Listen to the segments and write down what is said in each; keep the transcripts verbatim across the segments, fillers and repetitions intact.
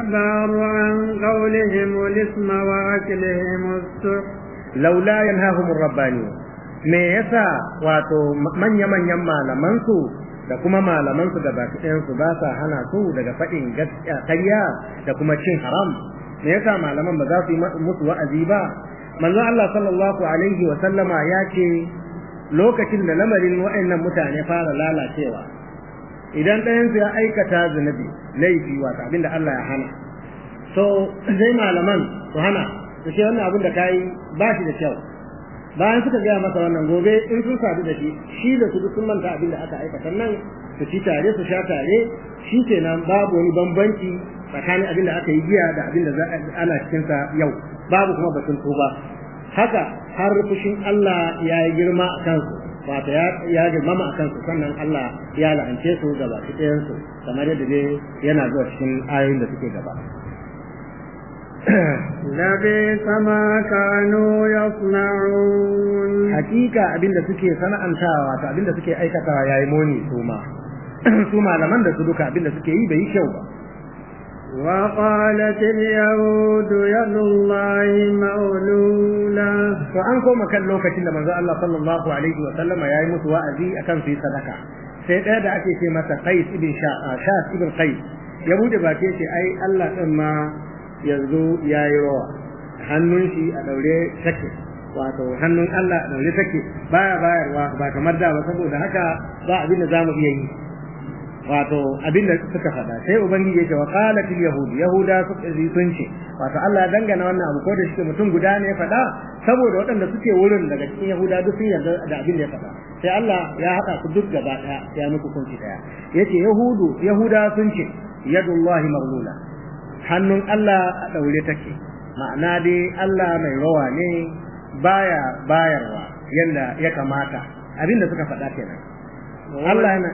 يتكبر عن قولهم الإثم وأكلهم السحت laula yanhahum ar-rabbaniyun me yasa wato manya manyan malaman su da kuma malaman su gaba ɗayan su ba sa hana su daga faɗin gaskiya ƙarya da kuma cin haram me yasa malaman ba za su yi musu wa'azi ba manzo Allah sallallahu alaihi wa sallama ya ce lokacin da lamarin wa'annan mutane fara lalacewa idan ɗayan su ya aikata zunubi laifi wato abinda Allah ya hana so sai malaman su hana su ce wannan abin da kai ba shi da kyau bayan suka gaya masa wannan gobe in sun sadu da shi shi da su sun manta abin da aka aikata nan su ci tare su sha tare shi kenan babu wani bambanci tsakanin abin da aka yi jiya da abin da za ana cikin sa yau babu kuma batun tuba haka har fushin Allah ya yi girma a kansu wato ya ya girmama a kansu sannan Allah ya la'ance su gaba ɗayan su kamar yadda dai yana zuwa cikin ayoyin da suke gaba لبئس ما كانوا يصنعون hakika abinda suke sana'antawa wato abinda suke aikatawa yayi muni su ma su malaman da su duka abinda suke yi bai kyau ba وقالت اليهود يد الله مغلولة to an koma kan lokacin da manzo Allah sallallahu alaihi wa sallama yayi musu wa'azi akan su yi sadaka sai ɗaya da ake ce masa Qais ibn Sha'as ibn Qais ya bude ba ce ai Allah din ma yanzu yayi rawa hannun shi a daure take wato hannun Allah a daure take baya bayarwa ba kamar da ba saboda haka ba abin da zamu iya yi wato abin da suka faɗa sai ubangiji yake wa qalat al yahud yahuda sun ce wato Allah ya dangana wannan abu ko da shi mutum guda ne ya faɗa saboda waɗanda suke wurin daga cikin yahuda duk sun yarda da abin da ya faɗa sai Allah ya haɗa su duk gaba ɗaya ya muku kunci ɗaya yace yahudu yahuda sun ce yadullahi maghlula hannun Allah a daure take ma'ana dai Allah mai rawa ne baya bayarwa yanda ya kamata abin da suka faɗa kenan Allah yana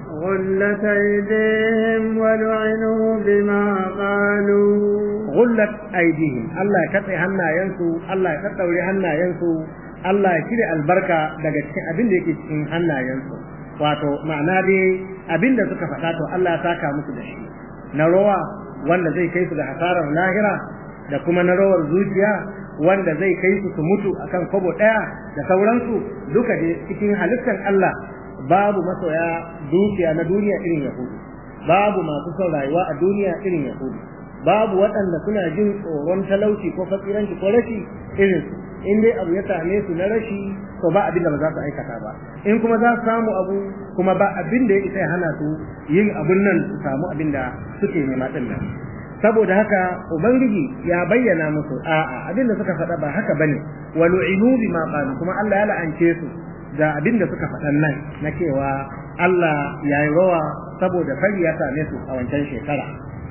غلت أيديهم ولعنوا بما قالوا غلت أيديهم الله يكتئ هنا ينسو الله يكتئ هنا ينسو الله يكتئ البركة daga cikin abin da yake cikin hannayensu wato ma'ana dai abin da suka faɗa to Allah ya saka musu da shi na rawa wanda zai kai su ga hasarar lahira da kuma na rawar zuciya wanda zai kai su su mutu akan kobo daya da sauransu duka dai cikin halittar Allah babu masoya dukiya na duniya irin yahudu babu masu son rayuwa a duniya irin yahudu babu waɗanda suna jin tsoron talauci ko fakiranci ko rashi irin su in dai abu ya same su na rashi to ba abin da ba za su aikata ba in kuma za su samu abu kuma ba abin da ya isa ya hana su yin abun nan su samu abin da suke nema din nan saboda haka ubangiji ya bayyana musu a'a abin da suka faɗa ba haka bane walu'inu bima qalu kuma Allah ya la'ance su da abin da suka faɗan nan na cewa Allah ya yi rawa saboda fari ya same su a wancan shekara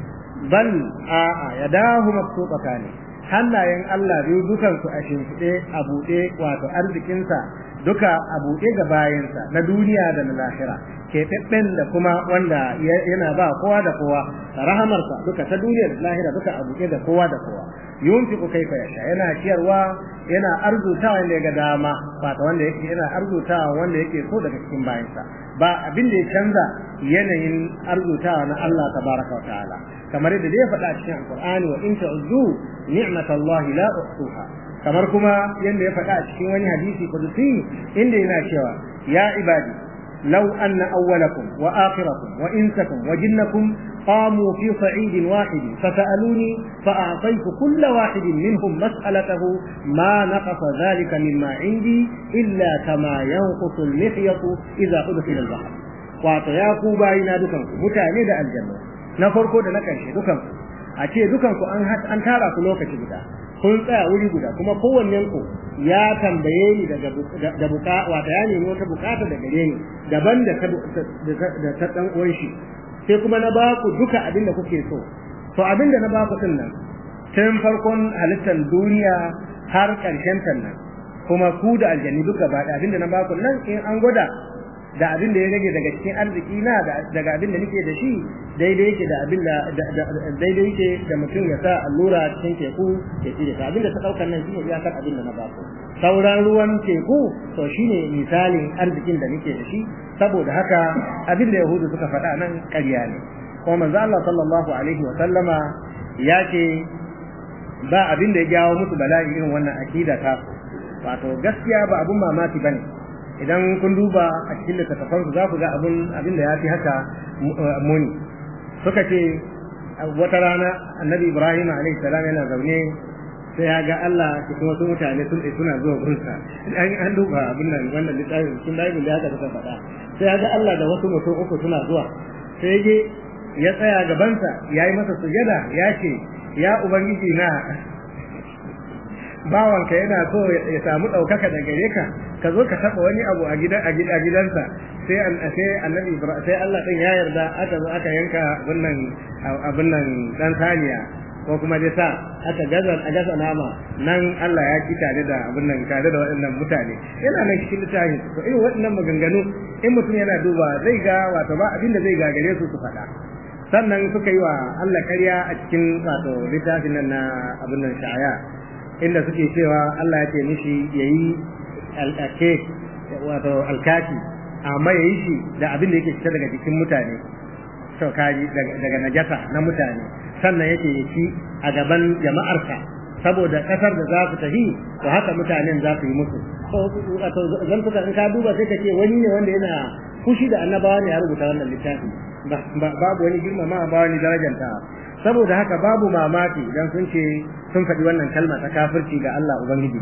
bal a'a ya dahu mabsuṭata ne hannayen Allah biyu dukan su a shimfiɗe a buɗe wato arzikinsa duka a buɗe ga bayansa na duniya da na lahira keɓaɓɓen da kuma wanda yana ba kowa da kowa rahamarsa duka ta duniya da lahira duka a buɗe da kowa da kowa yunfiqu kayfa yasha yana ciyarwa yana arzutawa wanda ya ga dama wato wanda yake yana arzutawa wanda yake so daga cikin bayansa ba abin da ya canza yanayin arzutawa na Allah tabaraka wa ta'ala kamar yadda ya faɗa cikin alqur'ani wa in ta'uddu ni'matallahi la uhsuha kamar kuma yanda ya faɗa cikin wani hadisi kudusi inda yana cewa ya ibadi law anna awwalakum wa akhirakum wa insakum wa jinnakum قاموا في صعيد واحد فسألوني فأعطيت كل واحد منهم مسألته ما نقص ذلك مما عندي إلا كما ينقص المخيط إذا أدخل البحر وأعطياكوا باينا دكانكم متعني دا الجنة نفرقوا دا نكنشي دكانكم أتي دكانكم أن تارا كلوكة جدا kun tsaya wuri guda kuma kowannen ku ya tambaye ni daga da buka wato ya nemi wata bukata da gare ni daban da da ta dan uwan shi sai kuma na ba ku duka abin da kuke so to abin da na ba ku din nan tun farkon halittar duniya har karshen ta nan kuma ku da aljanni duka ba da abin da na ba ku nan in an gwada da abin da ya rage daga cikin arziki na daga abin da nake da shi daidai yake da abin da daidai yake da mutum ya sa allura cikin teku ya tsire ta abin da ta daukar nan shine iyakar abin da na ba ku sauran ruwan teku to shine misalin arzikin da nake da shi saboda haka abin da yahudu suka faɗa nan ƙarya ne kuma manzo Allah sallallahu alaihi wa sallama ya ce ba abin da ya jawo musu bala'i irin wannan akida ta wato gaskiya ba abun mamaki bane idan kun duba a cikin littattafan su za ku ga abun abin da ya fi haka muni suka ce wata rana annabi Ibrahim alaihi salam yana zaune sai ya ga Allah cikin wasu mutane sun suna zuwa gurinsa an an duba abin nan wannan littafin sun Bible da haka suka faɗa sai ya ga Allah da wasu mutum uku suna zuwa sai ya ya tsaya gabansa ya yi masa sujada ya ce ya ubangiji na bawanka yana so ya samu ɗaukaka da gare ka ka zo ka taɓa wani abu a gidan a gidansa sai sai annabi Ibrahim sai Allah din ya yarda aka zo aka yanka wannan abin nan dan saniya ko kuma dai sa aka gaza a gaza nama nan Allah ya ki tare da abin nan tare da waɗannan mutane yana nan cikin littafi to irin waɗannan maganganu in mutum yana duba zai ga wato ba abin da zai gagare su su faɗa sannan suka yi wa Allah ƙarya a cikin wato littafin nan na abin nan sha'aya inda suke cewa Allah ya ce mishi yayi al-ake wato al-kaki amma yayi shi da abin da yake fita daga jikin mutane to kaji daga najasa na mutane sannan yake yaki a gaban jama'arsa saboda kasar da za su tafi to haka mutanen za su yi musu to zan tuka in ka duba sai ka ce wani ne wanda yana fushi da annabawa ne ya rubuta wannan littafi babu wani girmama ba wani darajanta saboda haka babu mamaki dan sun ce sun faɗi wannan kalma ta kafirci ga Allah ubangiji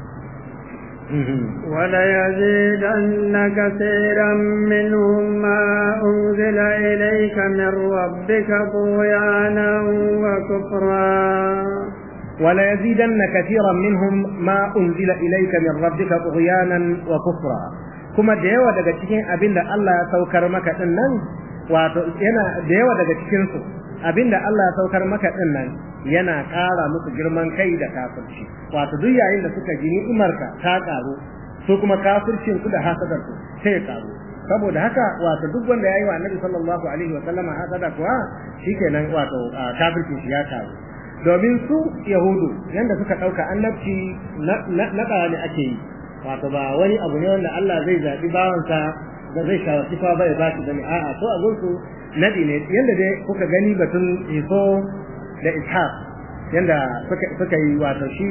وليزيدن كثيرا منهم ما أنزل إليك من ربك طغيانا وكفرا وليزيدن كثيرا منهم ما أنزل إليك من ربك طغيانا وكفرا كما ديوا daga cikin abinda Allah ya saukar maka din nan wato yana dewa daga cikin su abinda Allah ya saukar maka din nan yana ƙara musu girman kai da kafirci wato duk yayin da suka ji ni'imarka ta ƙaru su kuma kafircin su da hasadar su sai ya ƙaru saboda haka wato duk wanda yayi wa Annabi sallallahu alaihi wa sallama hasada kuwa shikenan wato kafircin shi ya ƙaru domin su yahudu yanda suka dauka annabci na na ne ake yi wato ba wani abu ne wanda Allah zai zabi bawansa da zai shawarci fa bai ba shi bane a'a to a gunsu nabi ne yanda dai kuka gani batun iso da ishaq yanda suka suka yi wato shi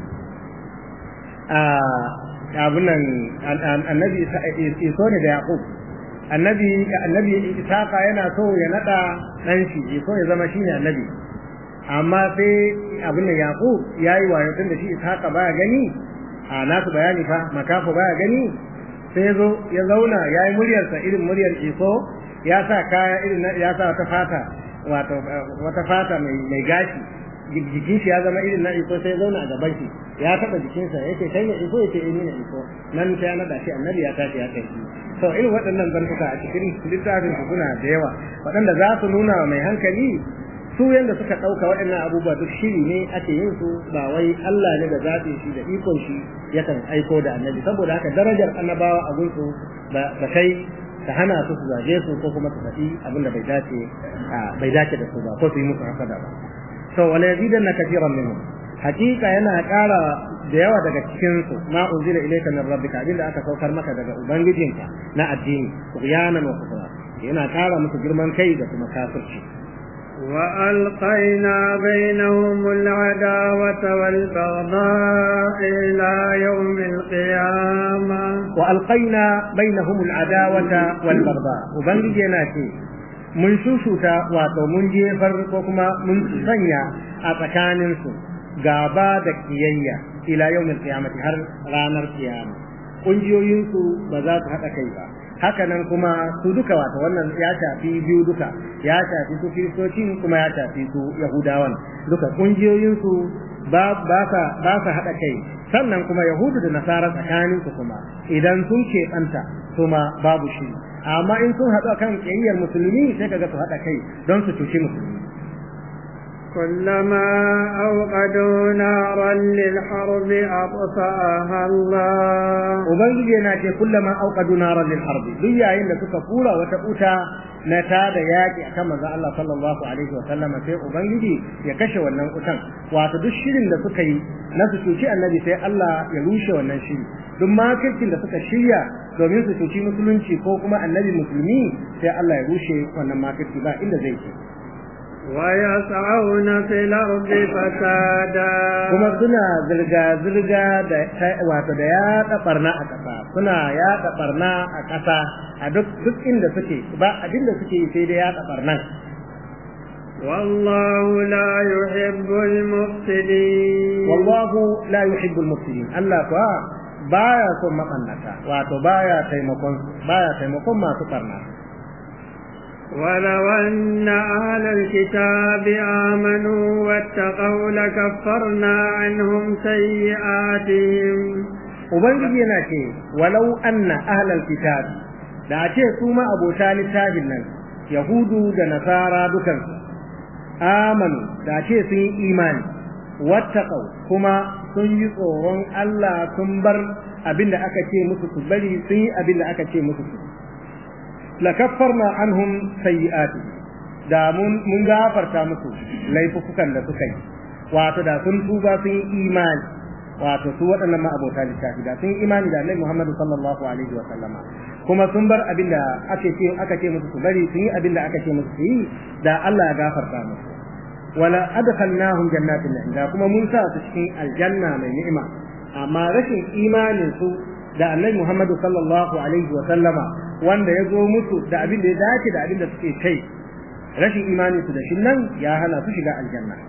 a abunan annabi iso ne da yaqub annabi annabi ishaq yana so ya nada dan shi iso ya zama shine annabi amma sai abin yaqub yayi wayo tun da shi ishaq baya gani a nasu bayani fa makafa baya gani sai zo ya zauna yayi muryarsa irin muryar iso ya sa kaya irin ya sa wata fata wato wata fata mai mai gashi jikin shi ya zama irin na iso sai zauna a gaban shi ya taba jikin sa yake kai ne iso yake ni ne iso nan sai na da shi annabi ya tashi ya kai to irin waɗannan zantuka a cikin littafin su suna da yawa waɗanda za su nuna mai hankali su yanda suka ɗauka waɗannan abubuwa duk shiri ne ake yin su ba wai Allah ne da zaɓe shi da ikon shi yakan aiko da annabi saboda haka darajar annabawa a gunsu ba kai ta hana su su zage su ko kuma su faɗi abin da bai dace bai dace da su ba ko su yi musu hasada ba to wala yazidanna kathiran minhum hakika yana ƙara da yawa daga cikin su ma unzila ilayka min rabbika abinda aka saukar maka daga ubangijinka na addini tughyanan wa kufra yana ƙara musu girman kai da kuma kafirci وألقينا بينهم العداوة والبغضاء إلى يوم القيامة وألقينا بينهم العداوة والبغضاء وبنجينا شيء mun shushuta wato mun jefar ko kuma mun sanya a tsakaninsu gaba da kiyayya ila yawmin qiyamati har ranar kiyama kungiyoyinsu ba za su haɗa kai ba haka nan kuma su duka wato wannan ya shafi biyu duka ya shafi su kiristocin kuma ya shafi su yahudawan duka kungiyoyinsu ba ba sa ba sa haɗa kai sannan kuma yahudu da nasara tsakaninsu kuma idan sun keɓanta kuma babu shi amma in sun haɗu kan ƙiyayyar musulmi sai kaga su haɗa kai don su cuci musulmi كلما أوقدوا نارا للحرب أطفأها الله ubangiji yana ce kullama auqadu naran lil harbi duk yayin da suka kura wata uta na tada yaki akan manzo Allah sallallahu alaihi wa sallam sai ubangiji ya kashe wannan utan wato duk shirin da suka yi na su cuci annabi sai Allah ya rushe wannan shiri duk makircin da suka shirya domin su cuci musulunci ko kuma annabi musulmi sai Allah ya rushe wannan makirci ba inda zai ce ويسعون في الأرض فسادا kuma suna zirga zirga da wato da yaɗa barna a ƙasa suna yaɗa barna a ƙasa a duk duk inda suke ba abin da suke sai da yaɗa barnan والله لا يحب المفسدين والله لا يحب المفسدين Allah kuwa baya son makannata wato baya taimakon baya taimakon masu barna ولو أن أهل الكتاب آمنوا واتقوا لكفرنا عنهم سيئاتهم ubangiji yana ce walau anna ahlal kitab da ce su ma abota littafin nan yahudu da nasara dukan amanu da ce sun yi imani wattaqau kuma sun yi tsoron Allah sun bar abinda aka ce musu su bari sun yi abinda aka ce musu su lakaffarna anhum sayyi'atihim da mun mun gafarta musu laifukan da suka yi wato da sun tuba sun yi imani wato su waɗannan ma abota littafi da sun yi imani da Annabi Muhammad sallallahu alaihi wa sallama kuma sun bar abinda aka ce aka ce musu su bari sun yi abinda aka ce musu su yi da Allah ya gafarta musu wala adkhalnahum jannatin na'im da kuma mun sa su cikin aljanna mai ni'ima amma rashin imanin su da Annabi Muhammad sallallahu alaihi wa sallama wanda ya zo musu da abin da ya dace da abin da suke kai rashin imani su da shi nan ya hana su shiga aljanna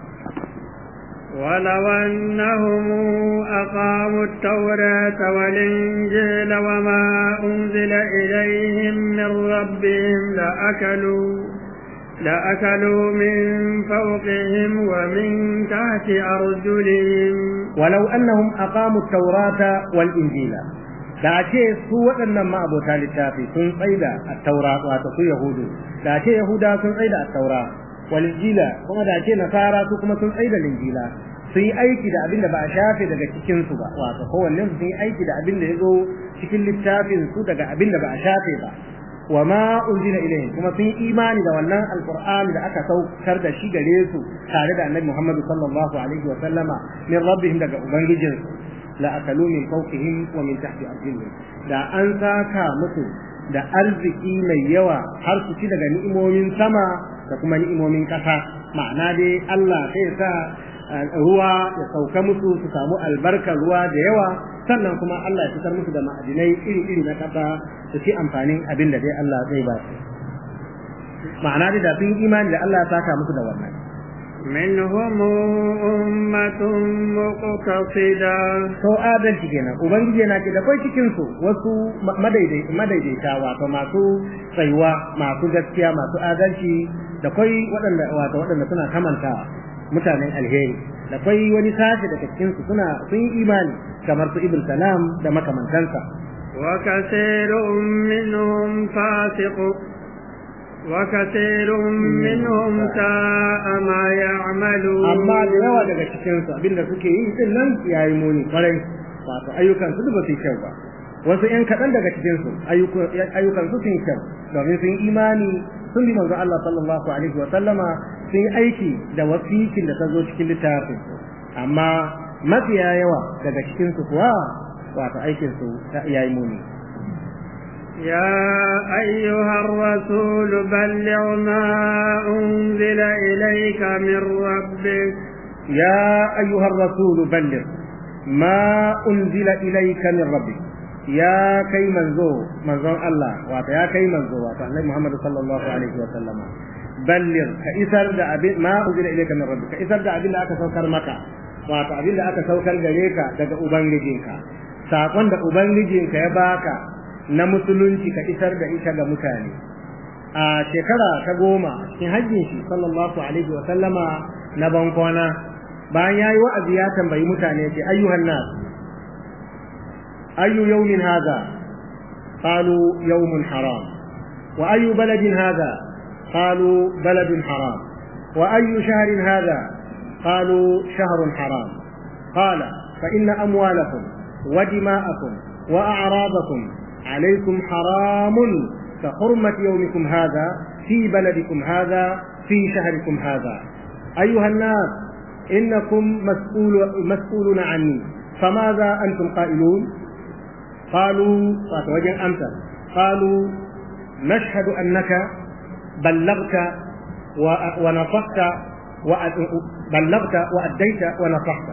ولو أنهم أقاموا التوراة والإنجيل وما أنزل إليهم من ربهم لأكلوا لأكلوا من فوقهم ومن تحت أرجلهم ولو أنهم أقاموا التوراة والإنجيل da ce su waɗannan ma'abota littafi sun tsaida at-taura wato su yahudu da ce yahuda sun tsaida at-taura wal injila kuma da ce nasara su kuma sun tsaida injila sun yi aiki da abin da ba a shafe daga cikin su ba wato kowanne sun yi aiki da abin da ya zo cikin littafin su daga abin da ba a shafe ba wa ma unzila ilayhim kuma sun yi imani da wannan alqur'ani da aka saukar da shi gare su tare da annabi Muhammad sallallahu alaihi wa sallama min rabbihim daga ubangijinsu la akalu min fawqihim wa min tahti arjulihim da an saka musu da arziki mai yawa har su ci daga ni'imomin sama da kuma ni'imomin kasa ma'ana dai Allah sai ya sa ruwa ya sauka musu su samu albarkar ruwa da yawa sannan kuma Allah ya fitar musu da ma'adinai iri-iri na kasa su ci amfanin abin da dai Allah zai ba su ma'ana dai da sun imani da Allah ya saka musu da wannan منهم أمة مقتصدة to adalci kenan ubangiji yana ce da kai cikin su wasu madaidai madaidaita wato masu tsayuwa masu gaskiya masu adalci da kai waɗanda wato waɗanda suna kamantawa mutanen alheri da kai wani sashi daga cikin su suna sun yi imani kamar su ibn salam da makamantansa wa kathirun minhum fasiqun وكثير منهم ساء ما يعملون amma da yawa daga cikin su abinda suke yi din nan yayi muni kwarai wato ayyukan su ba su kyau ba wasu ƴan kaɗan daga cikin su ayyukan su sun kyau domin sun imani sun bi manzo Allah sallallahu alaihi wa sallama sun yi aiki da wasikin da ta zo cikin littafin amma mafiya yawa daga cikin su kuwa wato aikin su yayi muni يا أيها الرسول بلغ ما أنزل إليك من ربك يا أيها الرسول بلغ ما أنزل إليك من ربك يا كي منزو منزو الله واتو يا كي منزو واتو النبي محمد صلى الله عليه وسلم بلغ كإسر دا ما أنزل إليك من ربك كإسر دا أبين لأك سوكر مكا واتو أبين لأك سوكر جريكا دا أبنجينك ساقون دا أبنجينك يباكا na musulunci ka isar da ita ga mutane a shekara ta goma cikin hajjin shi sallallahu alaihi wa sallama na bankwana bayan yayi wa'azi ya tambayi mutane ce ayyuhan nas ayyu yawmin hadha qalu yawmun haram wa ayyu baladin hadha qalu baladun haram wa ayyu shahrin hadha qalu shahrun haram qala fa inna amwalakum wa dima'akum wa a'radakum عليكم حرام كحرمة يومكم هذا في بلدكم هذا في شهركم هذا أيها الناس إنكم مسؤول مسؤولون عني فماذا أنتم قائلون قالوا وجه أمثل قالوا نشهد أنك بلغت wa nafakhta wa ballaghta wa addaita wa nafakhta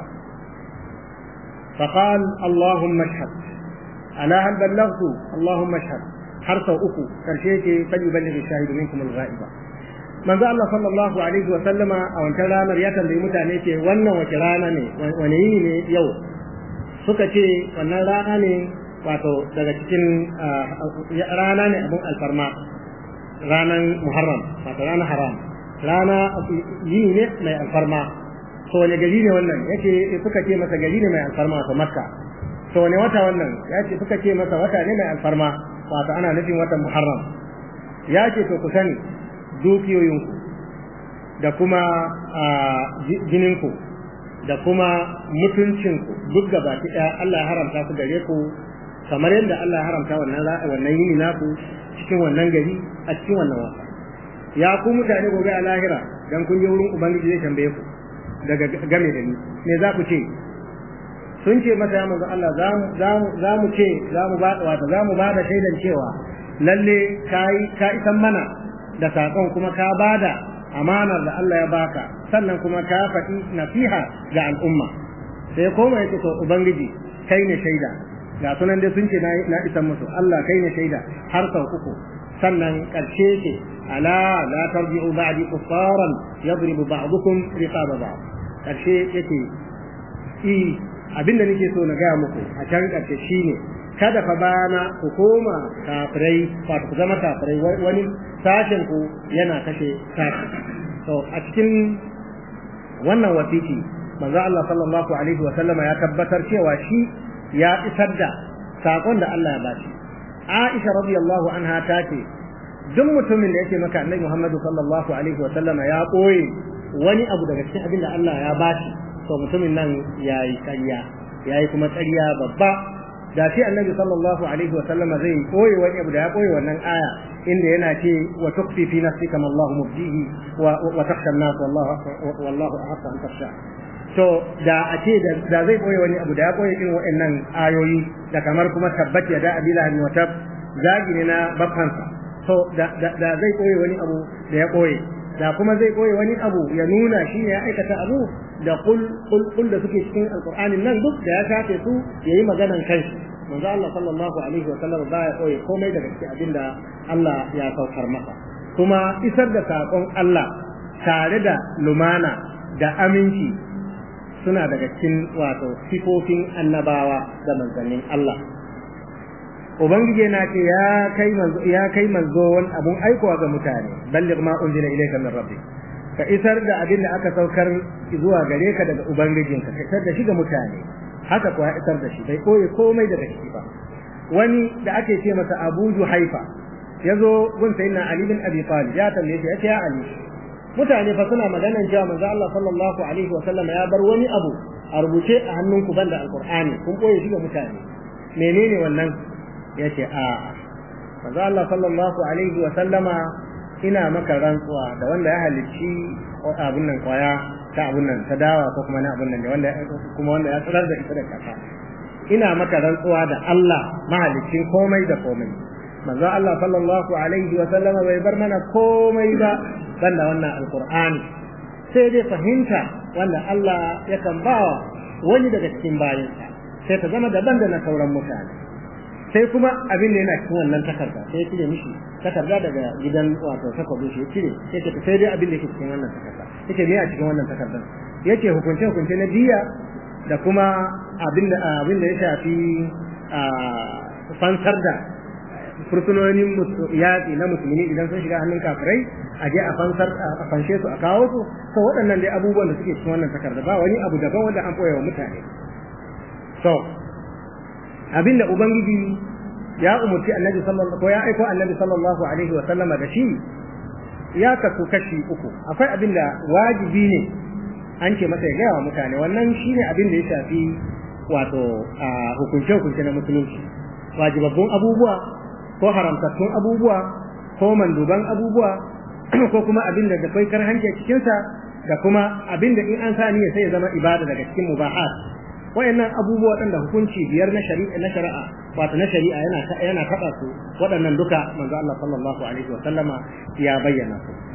فقال اللهم اشهد ألا هل بلغت اللهم اشهد حرف أكو كرشيك فليبلغ الشاهد منكم الغائبة من ذا الله صلى الله عليه وسلم أو أنت لا مريتا لمتانيك وانا وكرانا ونيني يو سكتي وانا رانا wato daga cikin rana ne abun alfarma ranan muharram wato rana haram rana yini ne mai alfarma to wani gari ne wannan yake suka ce masa gari ne mai alfarma to makka to wani wata wannan yace suka ce masa wata ne mai alfarma wato ana nufin watan muharram yace to ku sani dukiyoyinku da kuma jininku da kuma mutuncinku duk gaba ɗaya Allah ya haramta su gare ku kamar yadda Allah ya haramta wannan wannan yini naku cikin wannan gari a cikin wannan wata ya ku mutane gobe a lahira dan kun je wurin ubangiji zai tambaye ku daga game da ni me za ku ce sun ce masa ya manzo Allah za mu ce za mu ba wato za mu ba da shaidan cewa lalle kai ka isan mana da sakon kuma ka bada amanar da Allah ya baka sannan kuma ka faɗi nasiha ga al'umma sai koma yace to ubangiji kai ne shaida ga sunan dai sun ce na isan musu Allah kai ne shaida har sau uku sannan karshe ce ala la tarji'u ba'di kuffaran yadribu ba'dukum riqaba ba'd karshe yake i abinda nake so na ga muku a can karshe shine kada fa bana ku koma kafirai fa ku zama kafirai wani sashen ku yana kashe sashi to a cikin wannan wasiki manzo Allah sallallahu alaihi wa sallama ya tabbatar cewa shi ya isar da sakon da Allah ya bashi Aisha radiyallahu anha ta ce duk mutumin da yake maka Annabi Muhammad sallallahu alaihi wa sallama ya koyi wani abu daga cikin abin da Allah ya bashi to mutumin nan yayi ƙarya yayi kuma ƙarya babba da shi Annabi sallallahu alaihi wa sallama zai koyi wani abu da ya koyi wannan aya inda yana ce wa tukfi fi nafsika ma Allah mubdihi wa wa takhsha an-nas wallahu wallahu ahqqu an takhsha to da a ce da zai koyi wani abu da ya koyi irin waɗannan ayoyi da kamar kuma tabbat ya da abila ni wata zagi ne na bafansa to da da zai koyi wani abu da ya koyi da kuma zai koyi wani abu ya nuna shi ne ya aikata abu da kul kul kul da suke cikin alqur'anin nan duk da ya shafe su yayi maganan kanshi manzo Allah sallallahu alaihi wa sallam ba ya koyi komai daga cikin abinda Allah ya saukar masa kuma isar da sakon Allah tare da lumana da aminci suna daga cikin wato sifofin annabawa da manzannin Allah ubangiji yana ce ya kai manzo ya kai manzo wani abun aikowa ga mutane balligh ma unzila ilayka min rabbik ka isar da abin da aka saukar zuwa gare ka daga ubangijinka ka isar da shi ga mutane haka kuwa isar da shi bai koyi komai daga shi ba wani da ake ce masa Abu Juhaifa yazo gun sayyidina Ali bin Abi Talib ya tambaye shi yace ya Ali mutane fa suna maganan cewa manzo Allah sallallahu alaihi wa sallam ya bar wani abu a rubuce a hannunku banda alqur'ani kun koyi shi ga mutane menene wannan yace a manzo Allah sallallahu alaihi wa sallama ina maka rantsuwa da wanda ya halicci abun nan kwaya ta abun nan ta dawa ko kuma na abun nan wanda kuma wanda ya tsirar da ita da kasa ina maka rantsuwa da Allah mahaliccin komai da komai manzo Allah sallallahu alaihi wa sallama bai bar mana komai ba banda wannan alqur'ani sai dai fahimta wanda Allah yakan bawa wani daga cikin bayinsa sai ta zama daban da na sauran mutane sai kuma abin da yana cikin wannan takarda sai ya cire mishi takarda daga gidan wato takardu shi ya cire sai ta sai dai abin da yake cikin wannan takarda yake ne a cikin wannan takardar yake hukunce hukunce na diya da kuma abin da abin da ya shafi a fansar da fursunonin yaƙi na musulmi idan sun shiga hannun kafirai a je a fansar a fanshe su a kawo su to waɗannan dai abubuwan da suke cikin wannan takarda ba wani abu daban wanda an koya wa mutane to abinda ubangiji ya umurci annabi sallallahu ko ya aiko annabi sallallahu alaihi wa sallama da shi ya kasu kashi uku akwai abinda wajibi ne an ce masa ya gaya wa mutane wannan shine abin da ya shafi wato hukunce hukunce na musulunci wajibabbun abubuwa ko haramtattun abubuwa ko manduban abubuwa ko kuma abin da akwai karhanci cikin sa da kuma abin da in an sa niyya sai ya zama ibada daga cikin mubahat wayannan abubuwa waɗanda hukunci biyar na shari'a na shari'a wato na shari'a yana yana faɗa su waɗannan duka manzo Allah sallallahu alaihi wa sallama ya bayyana su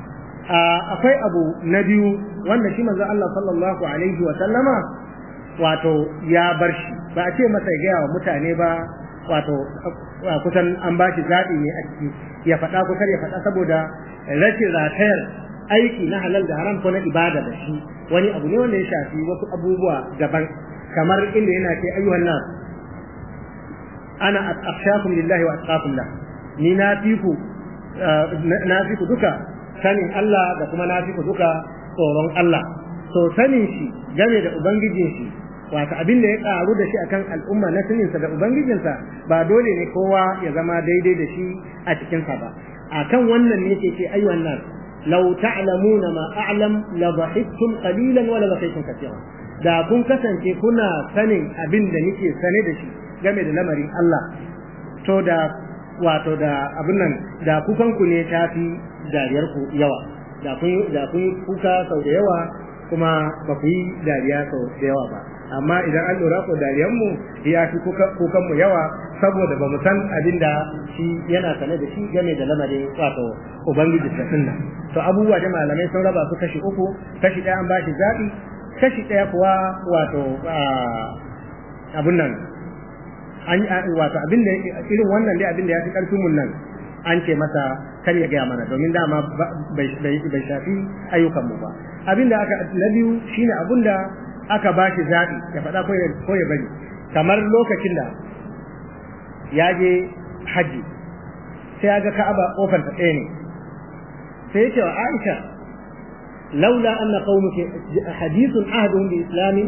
akwai abu na biyu wanda shi manzo Allah sallallahu alaihi wa sallama wato ya bar shi ba a ce masa ya wa mutane ba wato kusan an ba shi zaɓi ne a ciki ya faɗa ko kar ya faɗa saboda rashin ratayar aiki na halal da haram ko na ibada da shi wani abu ne wanda ya shafi wasu abubuwa daban kamar inda yana ce ayyuhan nas ana akhshakum lillahi wa atqakum lah ni na fi ku na fi ku duka sanin Allah da kuma na fi ku duka tsoron Allah to sanin shi game da ubangijin shi wato abin da ya karu da shi akan al'umma na saninsa da ubangijinsa ba dole ne kowa ya zama daidai da shi a cikinsa ba akan wannan ne yake ce ayyuhan nas law ta'lamuna ma a'lam la dhahiktum qalilan wa la bakaytum kathiran da kun kasance kuna sanin abin da nake sane da shi game da lamarin Allah to da wato da abin nan da kukan ku ne tafi dariyar ku yawa da kun da kun kuka sau da yawa kuma ba ku yi dariya sau da yawa ba amma idan an lura ko dariyan mu ya fi kukan mu yawa saboda ba mu san abin da shi yana sane da shi game da lamarin wato ubangiji ta sunna to abubuwa da malamai sun raba su kashi uku kashi ɗaya an ba shi zaɓi kashi ɗaya kuwa wato abun nan an wato abin da irin wannan dai abin da ya fi ƙarfin mun nan an ce masa kar ya gaya mana domin dama bai shafi ayyukan mu ba abin da aka na biyu shine abin da aka ba shi zaɓi ya faɗa ko ya bari kamar lokacin da ya je haji sai ya ga ka'aba kofar ta ɗaya ne sai ya ce wa Aisha laula anna qaumuki hadithun ahdun bi islamin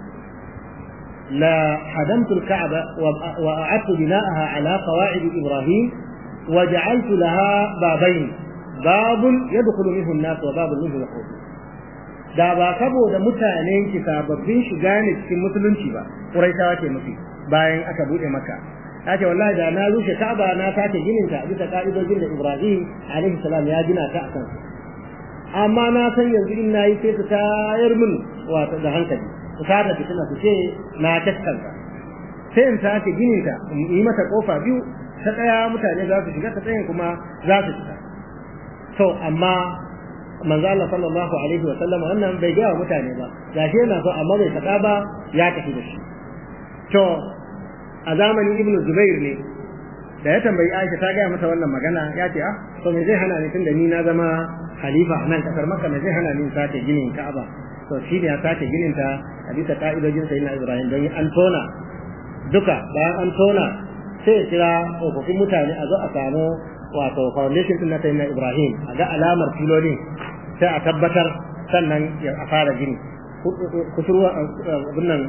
la hadamtu al-ka'ba wa a'adtu bina'aha ala qawa'id ibrahim wa ja'altu laha babayn babun yadkhulu minhu an-nas wa babun minhu yakhruj da ba saboda mutanen ki sababbin shiga ne cikin musulunci ba Quraishawa ke nufi bayan aka bude maka tace wallahi da na rushe Ka'aba na sake ginin ta bisa ka'idojin da Ibrahim alaihi salam ya gina ta akan amma na san yanzu in nayi sai ta tayar min wato da hankali ku tada fitina ku ce na tattanta sai in sake ginin ta in yi mata kofa biyu ta daya mutane za su shiga ta tsayin kuma za su shiga to amma manzo Allah sallallahu alaihi wa sallam wannan bai ga mutane ba gashi yana so amma bai faɗa ba ya tafi da shi to a zamanin Ibn Zubair ne da ya tambayi Aisha ta gaya masa wannan magana ya ce ah to me zai hana ni tunda ni na zama khalifa a nan kasar Makka me zai hana ni sake ginin Ka'aba to shi ne ya sake ginin ta a bisa ka'idojin sayyidina Ibrahim don an tona duka bayan an tona sai ya kira tsofaffin mutane a zo a samu wato foundation din na sayyidina Ibrahim a ga alamar filolin sai a tabbatar sannan ya fara gini kusurwa abinnan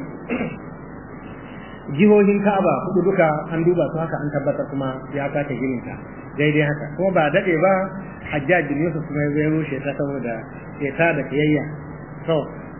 jihohin Ka'aba hudu duka an duba su haka an tabbatar kuma ya sake ginin ta daidai haka kuma ba dade ba Hajjaj bin Yusuf kuma ya rushe ta saboda ya ta da kiyayya to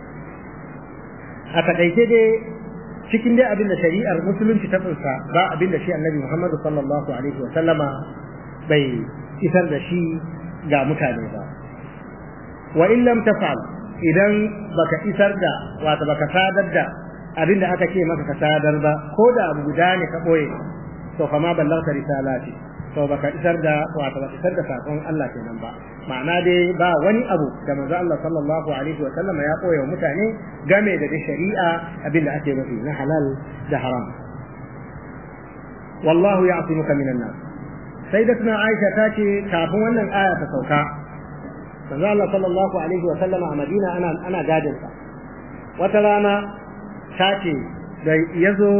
a takaice dai cikin dai abin da shari'ar musulunci ta tsunsa ba abin da shi Annabi Muhammad sallallahu alaihi wa sallama bai isar da shi ga mutane ba wa in lam tafal idan baka isar da wato baka sadar da abinda aka ce maka ka sadar ba ko da abu guda ne ka boye to fa ma ballagta risalati to baka isar da wato baka isar da sakon Allah kenan ba ma'ana dai ba wani abu da manzo Allah sallallahu alaihi wa sallam ya koya wa mutane game da shari'a abinda ake nufi na halal da haram wallahu ya'timuka minan nas sayyidatuna Aisha ta ce kafin wannan aya ta sauka manzo Allah sallallahu alaihi wa sallama a Madina ana ana gadin sa wata rana ta ce da yazo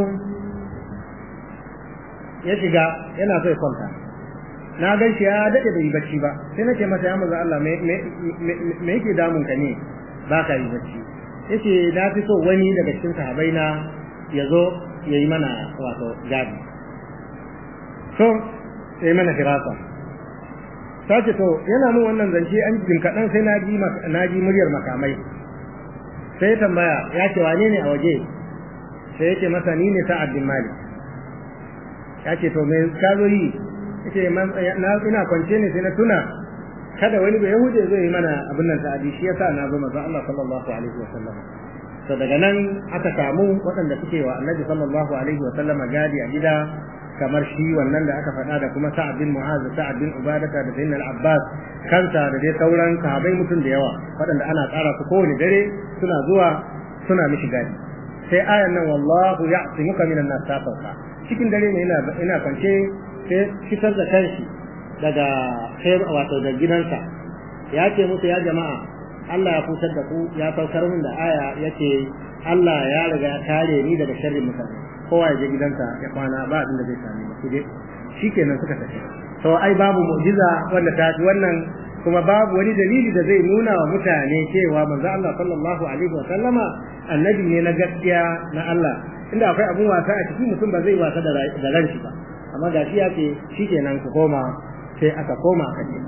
ya shiga yana so ya kwanta na gan shi ya dade bai bacci ba sai nake masa ya manzo Allah me me yake damun ka ne ba ka yi bacci yace na fi so wani daga cikin sahabbai na yazo yayi mana wato gadi so sai mana firasa sace to yana mun wannan zance an jin kadan sai na ji na ji muryar makamai sai tambaya ya ce wane ne a waje sai yake masa ni ne Sa'ad bin Malik ya ce to me ka zo yi yace na ina kwance ne sai na tuna kada wani bai yahude zai yi mana abin nan ta'adi shi yasa na zo manzo Allah sallallahu alaihi wasallam to daga nan aka samu waɗanda suke wa Annabi sallallahu alaihi wasallam gadi a gida kamar shi wannan da aka faɗa da kuma Sa'ad bin Mu'az da Sa'ad bin Ubadata da Sayyidina Al-Abbas kansa da dai sauran sahabbai mutum da yawa waɗanda ana tsara su kowane dare suna zuwa suna mishi gadi sai ayan nan wallahu ya'timuka minan nas ta sauka cikin dare ne ina ina kwance sai fitar da kanshi daga sai wato da gidansa ya ce musu ya jama'a Allah ya futar da ku ya saukar min da aya yace Allah ya riga kare ni daga sharrin mutane kowa ya je gidansa ya kwana ba abin da zai same ni kuje shikenan suka tafi to ai babu mu'jiza wanda ta ji wannan kuma babu wani dalili da zai nuna wa mutane cewa manzo Allah sallallahu alaihi wa sallama annabi ne na gaskiya na Allah inda akwai abun wasa a cikin mutum ba zai wasa da da ran shi ba amma gashi ya ce shikenan ku koma sai aka koma aka je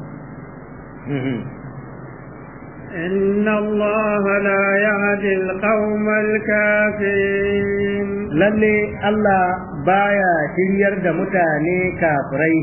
إن الله لا يهدي القوم الكافرين lalle Allah baya shiryar da mutane kafirai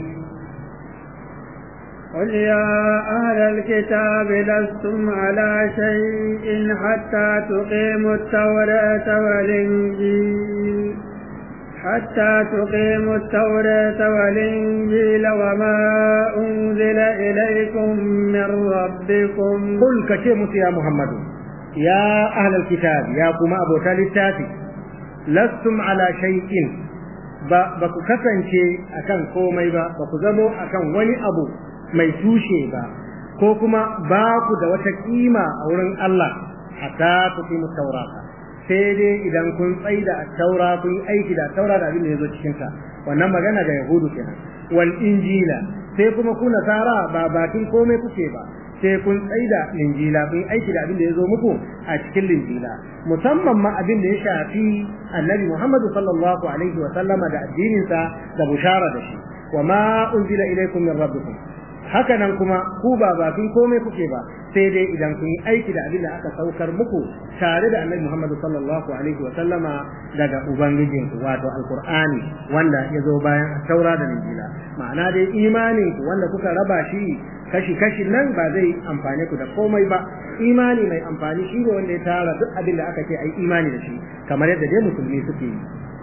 قل يا أهل الكتاب لستم على شيء حتى تقيموا التوراة والإنجيل حتى تقيموا التوراة والإنجيل وما أنزل إليكم من ربكم قل كشمس يا محمد يا أهل الكتاب يا كما أبو تالي لستم على شيء baku kasance akan komai ba baku zamo akan wani abu mai tushe ba ko kuma ba ku da wata kima a wurin Allah hatta tuqimu tawrata sai dai idan kun tsaida at-taura kun aiki da taura da abin da yazo cikin ta wannan magana ga yahudu kenan wal injila sai kuma ku nasara ba bakin komai kuke ba sai kun tsaida injila kun aiki da abin da yazo muku a cikin injila musamman ma abin da ya shafi annabi Muhammad sallallahu alaihi wa sallama da addinin sa da bushara da shi wa ma unzila ilaykum min rabbikum haka nan kuma ku ba bakin komai kuke ba sai dai idan kun yi aiki da abin da aka saukar muku tare da annabi Muhammad sallallahu alaihi wa sallama daga ubangijinku wato alqur'ani wanda ya zo bayan taura da injila ma'ana dai imani wanda kuka raba shi kashi kashi nan ba zai amfane ku da komai ba imani mai amfani shi ne wanda ya tara duk abin da aka ce ai imani da shi kamar yadda dai musulmi suke yi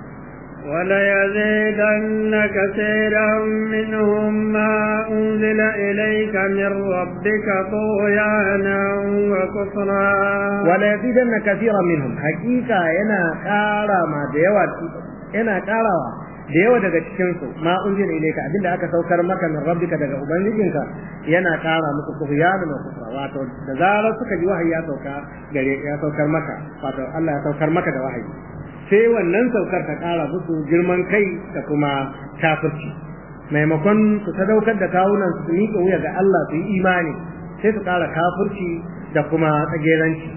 وليزيدن كثيرا منهم ما أنزل إليك من ربك طغيانا وكفرا وليزيدن كثيرا منهم حقيقة ينا كارا ما ديوة ينا كارا ديوة daga cikin su ma unzila ilayka abinda aka saukar maka min rabbika daga ubangijinka yana kara muku tughyanan wa kufra wato da zarar suka ji wahayi ya sauka gare ya saukar maka wato Allah ya saukar maka da wahayi sai wannan saukar ta ƙara musu girman kai da kuma kafirci maimakon su sadaukar da kawunan su yi wuya ga Allah su yi imani sai su ƙara kafirci da kuma tsageranci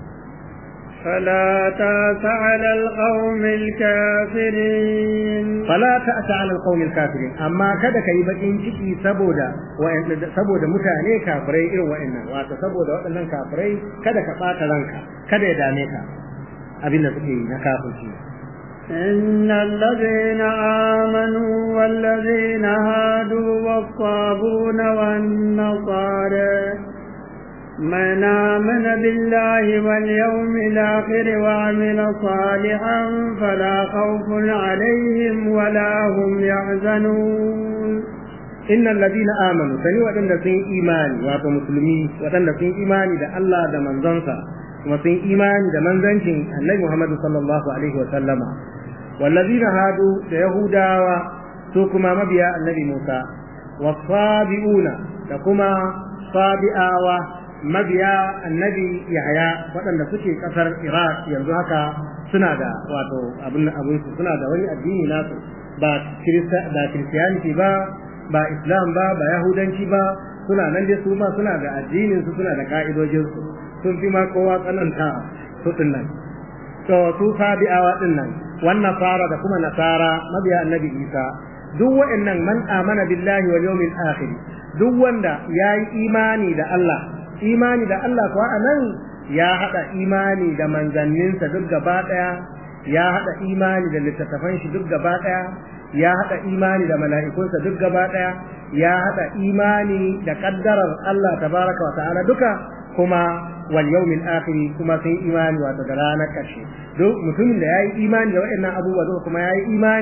فلا تأس على القوم الكافرين فلا تأس على القوم الكافرين أما كذا كي بقين شكي سبودا سبودا متعني كافرين إلو وإنا وات سبودا وإنا كافرين كذا كفاك لنك كذا يداميك abin da suke na kafirci إن الذين آمنوا والذين هادوا والصابون والنصارى من آمن بالله واليوم الآخر وعمل صالحا فلا خوف عليهم ولا هم يحزنون إن الذين آمنوا سني وأن في إيمان وأنتم مسلمين وأن في إيمان ده الله ده من ظنصا kuma sun imani da manzancin Annabi Muhammad sallallahu alaihi wa sallama wallazina hadu da yahudawa su kuma mabiya Annabi Musa wasabiuna da kuma sabi'awa mabiya Annabi Yahya waɗanda suke kasar Iraq yanzu haka suna da wato abin abin su suna da wani addini nasu ba kirista ba kristiyaniti ba ba islam ba ba yahudanci ba suna nan dai su ma suna da addinin su suna da ka'idojin su sun fi ma kowa tsananta su din nan to su sabi'awa din nan wannan fara da kuma nasara mabiya annabi Isa duk wa'annan man amana billahi wal yawmil akhir duk wanda yayi imani da Allah imani da Allah kuwa anan ya hada imani da manzanninsa duk gaba daya ya hada imani da littattafan shi duk gaba daya ya hada imani da mala'ikunsa duk gaba daya ya hada imani da kaddarar Allah tabaraka wa ta'ala duka kuma wal yawmil akhir kuma sai imani wato da ranar karshe duk mutumin da yayi imani da waɗannan abubuwa duka kuma yayi imani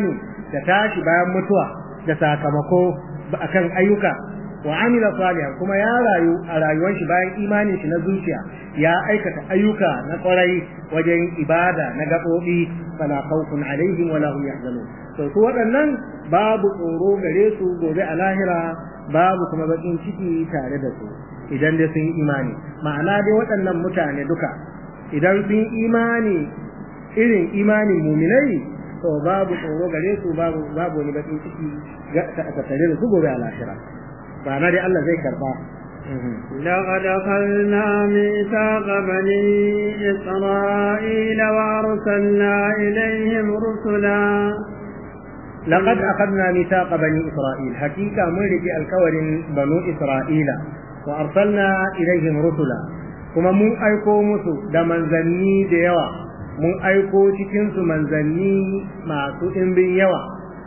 da tashi bayan mutuwa da sakamako akan ayyuka wa amila salihan kuma ya rayu a rayuwar shi bayan imanin shi na zuciya ya aikata ayyuka na kwarai wajen ibada na gabobi fala khawfun alaihim wala hum yahzanun to su waɗannan babu tsoro gare su gobe a lahira babu kuma bakin ciki tare da su idan dai sun yi imani ma'ana dai waɗannan mutane duka idan sun yi imani irin imanin muminai to babu tsoro gare su babu babu wani bakin ciki tare da su gobe a lahira ma'ana dai Allah zai karba لقد أخذنا ميثاق بني إسرائيل وأرسلنا إليهم رسلا لقد أخذنا ميثاق بني إسرائيل حقيقة ملك الكور بنو إسرائيل وأرسلنا إليهم رسلا كما من أيكو مسو دا منزني ديوا من أيكو تكنس منزني مع سوء بن يوا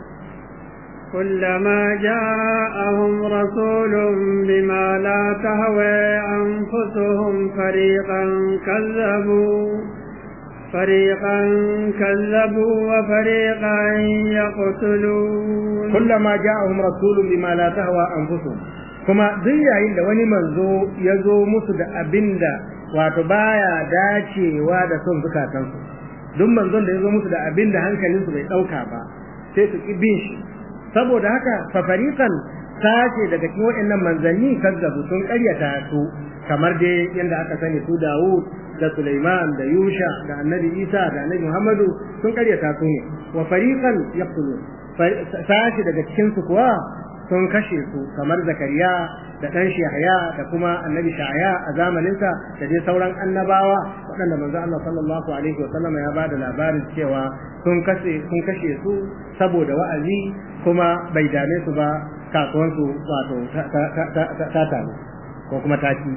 كلما جاءهم رسول بما لا تهوى أنفسهم فريقا كذبوا فريقا كذبوا وفريقا يقتلون كلما جاءهم رسول بما لا تهوى أنفسهم كما زي عند وني منزو يزو مسد أبندا wato baya dacewa da son zukatansu duk manzon da yazo musu da abin da hankalinsu bai dauka ba sai su ki bin shi saboda haka fa fariqan sace daga cikin waɗannan manzanni kazzabu sun ƙaryata su kamar dai yanda aka sani su Dawud da Sulaiman da Yusha da Annabi Isa da Annabi Muhammadu sun ƙaryata su ne wa fariqan yaqtulun sace daga cikin su kuwa sun kashe su kamar Zakariya da dan Yahya da kuma Annabi Sha'ya a zamaninsa da dai sauran annabawa waɗanda manzo Allah sallallahu alaihi wa sallam ya bada labarin cewa sun kashe sun kashe su saboda wa'azi kuma bai dame su ba kasuwan su wato ta ta ko kuma taki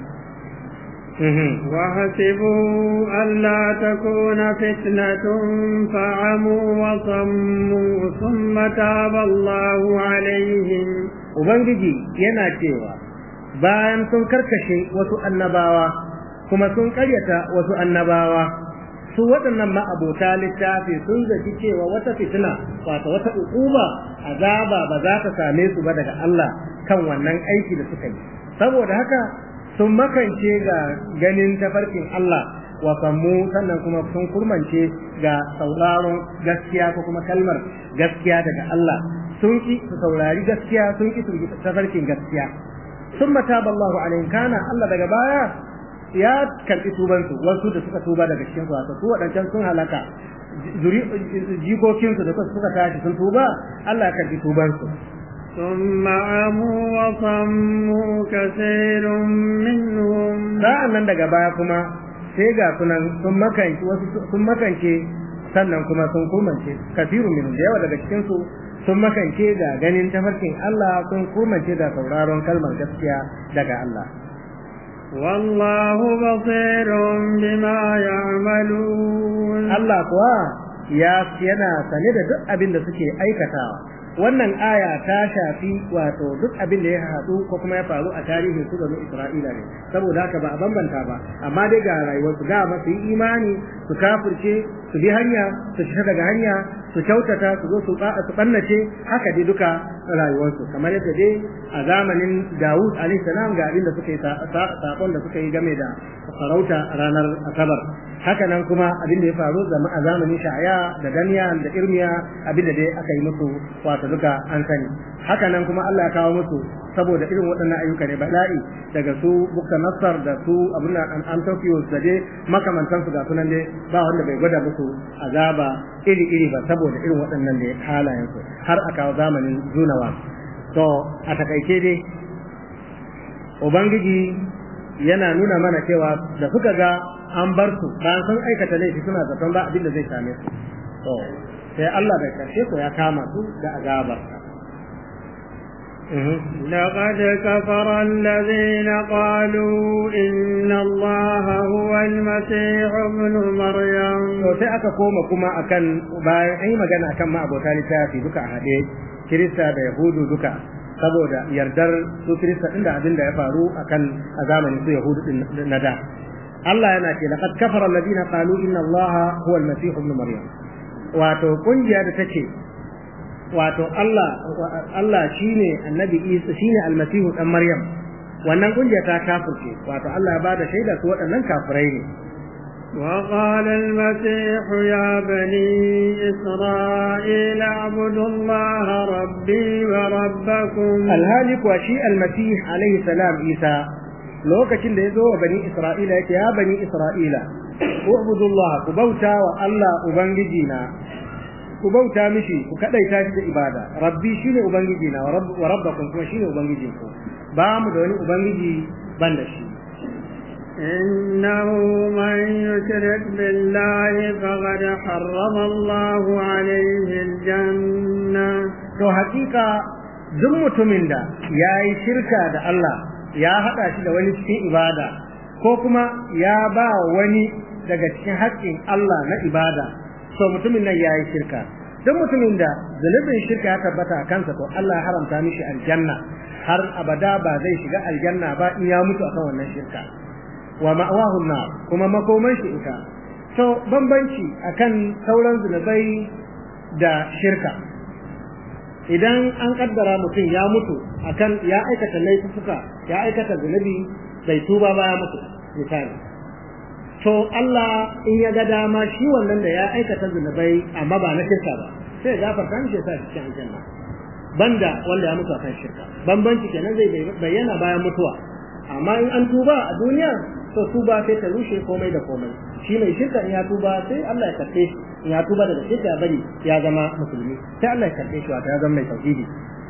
وحسبوا ألا تكون فتنة فعموا وصموا ثم تاب الله عليهم ubangiji yana cewa bayan sun karkashe wasu annabawa kuma sun karyata wasu annabawa su waɗannan ma'abota littafi sun zaci cewa wata fitina wato wata ukuba azaba ba za ta same su ba daga Allah kan wannan aiki da suka yi saboda haka sun makance ga ganin tafarkin Allah wa sammu sannan kuma sun kurmance ga sauraron gaskiya ko kuma kalmar gaskiya daga Allah sun ki su saurari gaskiya sun ki su tafarkin gaskiya sun mataba Allahu alaihim kana Allah daga baya ya karbi tuban su wasu da suka tuba daga cikin su wato su wadancan sun halaka jikokin su da suka tashi sun tuba Allah ya karbi tuban su ثم عموا وصموا كثير منهم sa'annan daga baya kuma sai ga sunan sun makance wasu sun makance sannan kuma sun kurmance kafirun minhum da yawa daga cikin su sun makance da ganin tafarkin Allah sun kurmance da sauraron kalmar gaskiya daga Allah wallahu basirun bima ya'malun Allah kuwa ya yana sane da duk abin da suke aikatawa wannan aya ta shafi wato duk abin da ya haɗu ko kuma ya faru a tarihin su da Isra'ila ne saboda haka ba a bambanta ba amma dai ga rayuwar su ga masu yi imani su kafirce su bi hanya su fita daga hanya su kyautata su zo su su bannace haka dai duka rayuwar su kamar yadda dai a zamanin Dawud alaihi salam ga abin da suka yi sakon da suka yi game da sarauta ranar Asabar haka nan kuma abin da ya faru a zamanin Sha'ya da Daniel da Irmiya abin da dai aka yi musu wato duka an sani haka nan kuma Allah ya kawo musu saboda irin waɗannan ayyuka ne bala'i daga su Bukka Nassar da su abin da Antiochus da dai makamantan su ga sunan dai ba wanda bai gwada musu azaba iri iri ba saboda irin waɗannan da halayen su har a kawo zamanin Junawa to a takaice dai ubangiji yana nuna mana cewa da suka ga an bar su bayan sun aikata laifi suna zaton ba abin da zai same su to sai Allah da karshe ko ya kama su da azabar لقد كفر الذين قالوا إن الله هو المسيح ابن مريم to sai aka koma kuma akan bayan an yi magana akan ma abota littafi duka a hade Kirista da Yahudu duka saboda yardar su Kirista din da abin da ya faru akan a zamanin su Yahudu din na da Allah yana ce laqad kafara alladhina qalu inna allaha huwa al-masih ibn maryam wato kungiya da take wato Allah Allah shine annabi Isa shine almasihu dan Maryam wannan kungiya ta kafirce wato Allah ya bada shaida su waɗannan kafirai ne وقال المسيح يا بني إسرائيل اعبدوا الله ربي وربكم الهالك وشيء المسيح عليه السلام عيسى lokacin da ya zo wa bani Isra'ila yake ya bani Isra'ila ubudullah ku bauta wa Allah ubangiji na ku bauta mishi ku kadaita shi da ibada rabbi shine ubangiji na wa rabbakum kuma shine ubangijin ku ba mu da wani ubangiji ban da shi innahu man yushrik billahi faqad harrama Allahu alayhi aljanna to hakika duk mutumin da yayi shirka da Allah ya hada shi da wani cikin ibada ko kuma ya ba wani daga cikin haƙƙin Allah na ibada so mutumin nan yayi shirka duk mutumin da zunubin shirka ya tabbata a kansa to Allah ya haramta mishi aljanna har abada ba zai shiga aljanna ba in ya mutu akan wannan shirka wa ma'wahu an-nar kuma makoman shi ita to bambanci akan sauran zunubai da shirka idan an kaddara mutum ya mutu akan ya aikata laifuka ya aikata zunubi bai tuba ba ya mutu misali to Allah in ya ga dama shi wannan da ya aikata zunubai amma ba na shirka ba sai gafarta mishi ya sa shi cikin aljanna banda wanda ya mutu akan shirka bambanci kenan zai bayyana bayan mutuwa amma in an tuba a duniya to tuba sai ta rushe komai da komai shi mai shirka in ya tuba sai Allah ya karbe shi in ya tuba daga shirka ya bari ya zama musulmi sai Allah ya karbe shi wato ya zama mai tauhidi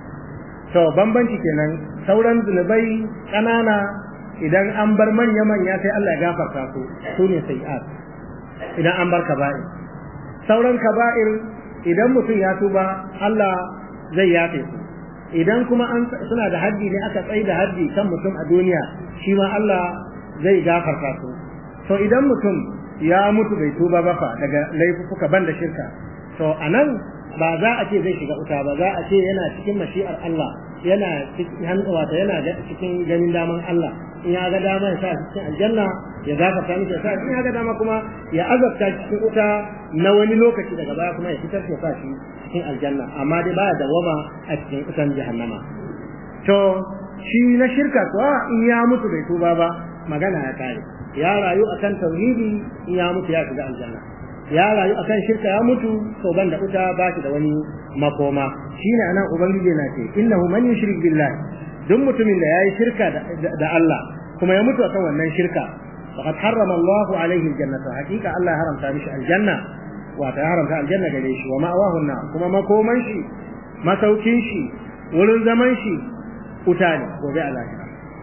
to bambanci kenan sauran zunubai kanana idan an bar manya manya sai Allah ya gafarta su su ne sayi'at idan an bar kaba'ir sauran kaba'ir idan mutum ya tuba Allah zai yafe su idan kuma an suna da haddi ne aka tsaye da haddi kan mutum a duniya shi ma Allah zai gafarta su to idan mutum ya mutu bai tuba ba fa daga laifuka banda shirka to anan ba za a ce zai shiga wuta ba za a ce yana cikin mashi'ar Allah yana cikin wato yana cikin ganin daman Allah in ya ga dama ya sa cikin aljanna ya gafarta mishi sa in ya ga dama kuma ya azabta cikin wuta na wani lokaci daga baya kuma ya fitar ya sa shi cikin aljanna amma dai baya dawama a cikin wutan jahannama to shi na shirka kuwa in ya mutu bai tuba ba magana ya kare ya rayu akan tauhidi in ya mutu ya shiga aljanna ya rayu akan shirka ya mutu to banda wuta ba shi da wani makoma shine anan ubangiji na ce innahu man yushrik billahi duk mutumin da yayi shirka da Allah kuma ya mutu akan wannan shirka faqad harrama Allah alaihi aljannata hakika Allah haramta mishi aljanna wa ta haramta aljanna gare shi wa ma'awahu an kuma makoman shi masaukin shi wurin zaman shi wuta ne gobe a lahira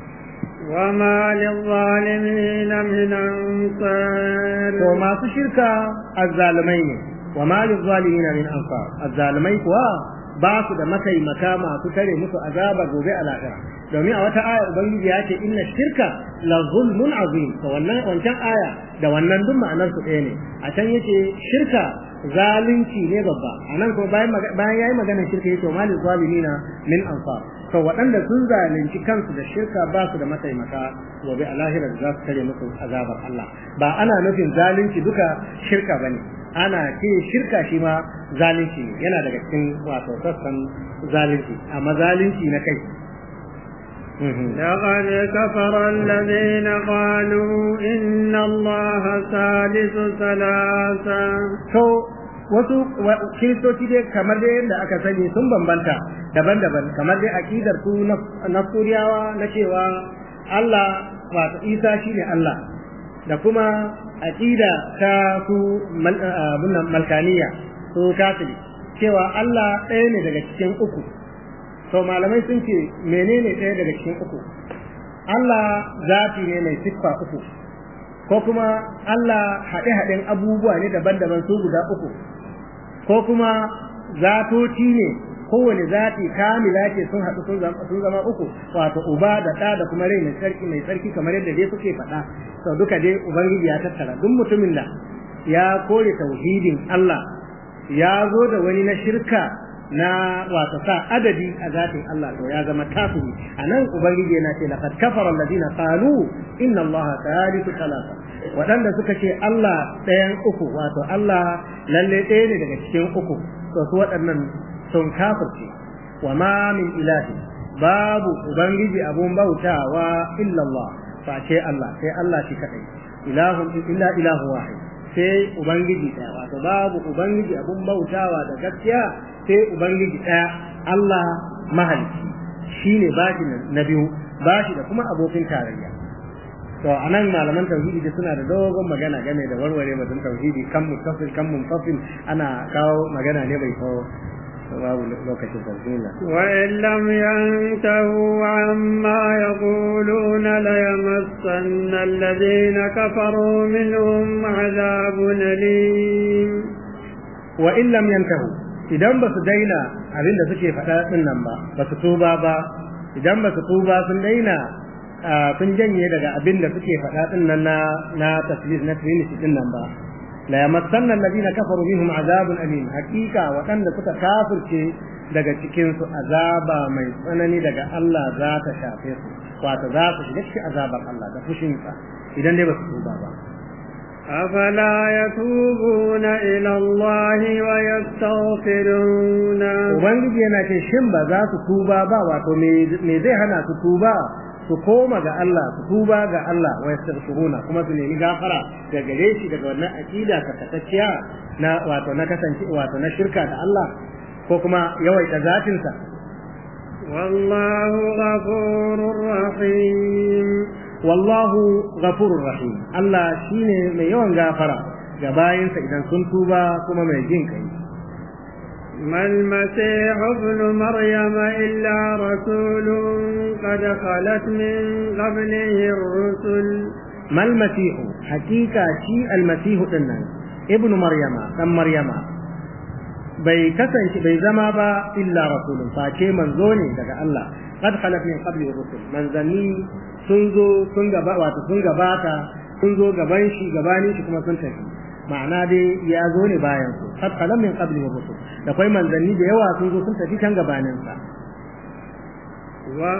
وما للظالمين من أنصار وما تشرك الظالمين وما للظالمين من أنصار الظالمين كوا basu da mataimaka masu tare musu azaba gobe a lahira domin a wata aya ubangiji ya ce inna shirka la zulmun azim to wannan wancan aya da wannan duk ma'anar su ɗaya ne a can yace shirka zalunci ne babba anan kuma bayan bayan yayi maganar shirka yace malil zalimina min ansar to waɗanda sun zalunci kansu da shirka ba su da mataimaka gobe a lahira da za su tare musu azabar Allah ba ana nufin zalunci duka shirka bane ana ce shirka shi ma zalunci ne yana daga cikin wato sassan zalunci amma zalunci na kai لقد كفر الذين قالوا إن الله ثالث ثلاثة so wasu kiristoci dai kamar dai yadda aka sani sun bambanta daban-daban kamar dai akidar su na Suriyawa na cewa Allah wato Isa shine Allah da kuma aqida ta su malkaniya su kafiri cewa Allah ɗaya ne daga cikin uku to malamai sun ce menene ɗaya daga cikin uku Allah zati ne mai siffa uku ko kuma Allah haɗe-haɗen abubuwa ne daban-daban su guda uku ko kuma zatoci ne kowane zati kamila ce sun haɗu sun zama uku wato uba da ɗa da kuma rai mai tsarki mai tsarki kamar yadda dai suke faɗa sau duka dai ubangiji ya tattara duk mutumin da ya kore tauhidin Allah ya zo da wani na shirka na wato sa adadi a zatin Allah to ya zama kafiri anan ubangiji yana ce laqad kafara alladhina qalu inna allaha thalithu thalatha wadanda suka ce Allah ɗayan uku wato Allah lalle ɗaya ne daga cikin uku to su waɗannan sun kafirce wa ma min ilahi babu ubangiji abun bautawa illa Allah face Allah sai Allah shi kadai ilahun illa ilahu wahid sai ubangiji daya wato babu ubangiji abun bautawa da gaskiya sai ubangiji daya Allah mahalicci shine bashi na biyu bashi da kuma abokin tarayya to anan malaman tauhidi da suna da dogon magana game da warware mutum tauhidi kan mutasil kan munfasil ana kawo magana ne bai kawo babu lokacin tauhidi wa illam yantahu amma yaquluna la yamassanna alladhina kafaru minhum adhabun alim wa illam yantahu idan ba su daina abinda suke faɗa din nan ba ba su tuba ba idan ba su tuba sun daina sun janye daga abin da suke faɗa din nan na na tasbih na trinity din nan ba la yamassanna alladhina kafaru minhum azabun alim hakika waɗanda suka kafirce daga cikin su azaba mai tsanani daga Allah za ta shafe su wato za su shiga cikin azabar Allah da fushin sa idan dai ba su tuba ba أفلا يتوبون إلى الله ويستغفرون ubangiji yana ce shin ba za su tuba ba wato me zai hana su tuba su koma ga Allah su tuba ga Allah wa yastaghfiruna kuma su nemi gafara daga gare shi daga wannan aqida kasatacciya na wato na kasance wato na shirka da Allah ko kuma yawaita zatin sa wallahu ghafurur rahim wallahu ghafurur rahim Allah shine mai yawan gafara ga bayinsa idan sun tuba kuma mai jin kai ما المسيح ابن مريم إلا رسول قد خلت من قبله الرسل ما المسيح حقيقة شيء المسيح إنن ابن مريم كم مريم bai kasance bai zama ba illa rasulun face manzo ne daga Allah qad khalat min qabli rusul manzanni sun zo sun gaba wato sun gabata sun zo gaban shi gabanin shi kuma sun tafi ma'ana dai ya zo ne bayan su qad khalat min qabli rusul da kai manzanni da yawa sun zo sun tafi kan gabanin sa wa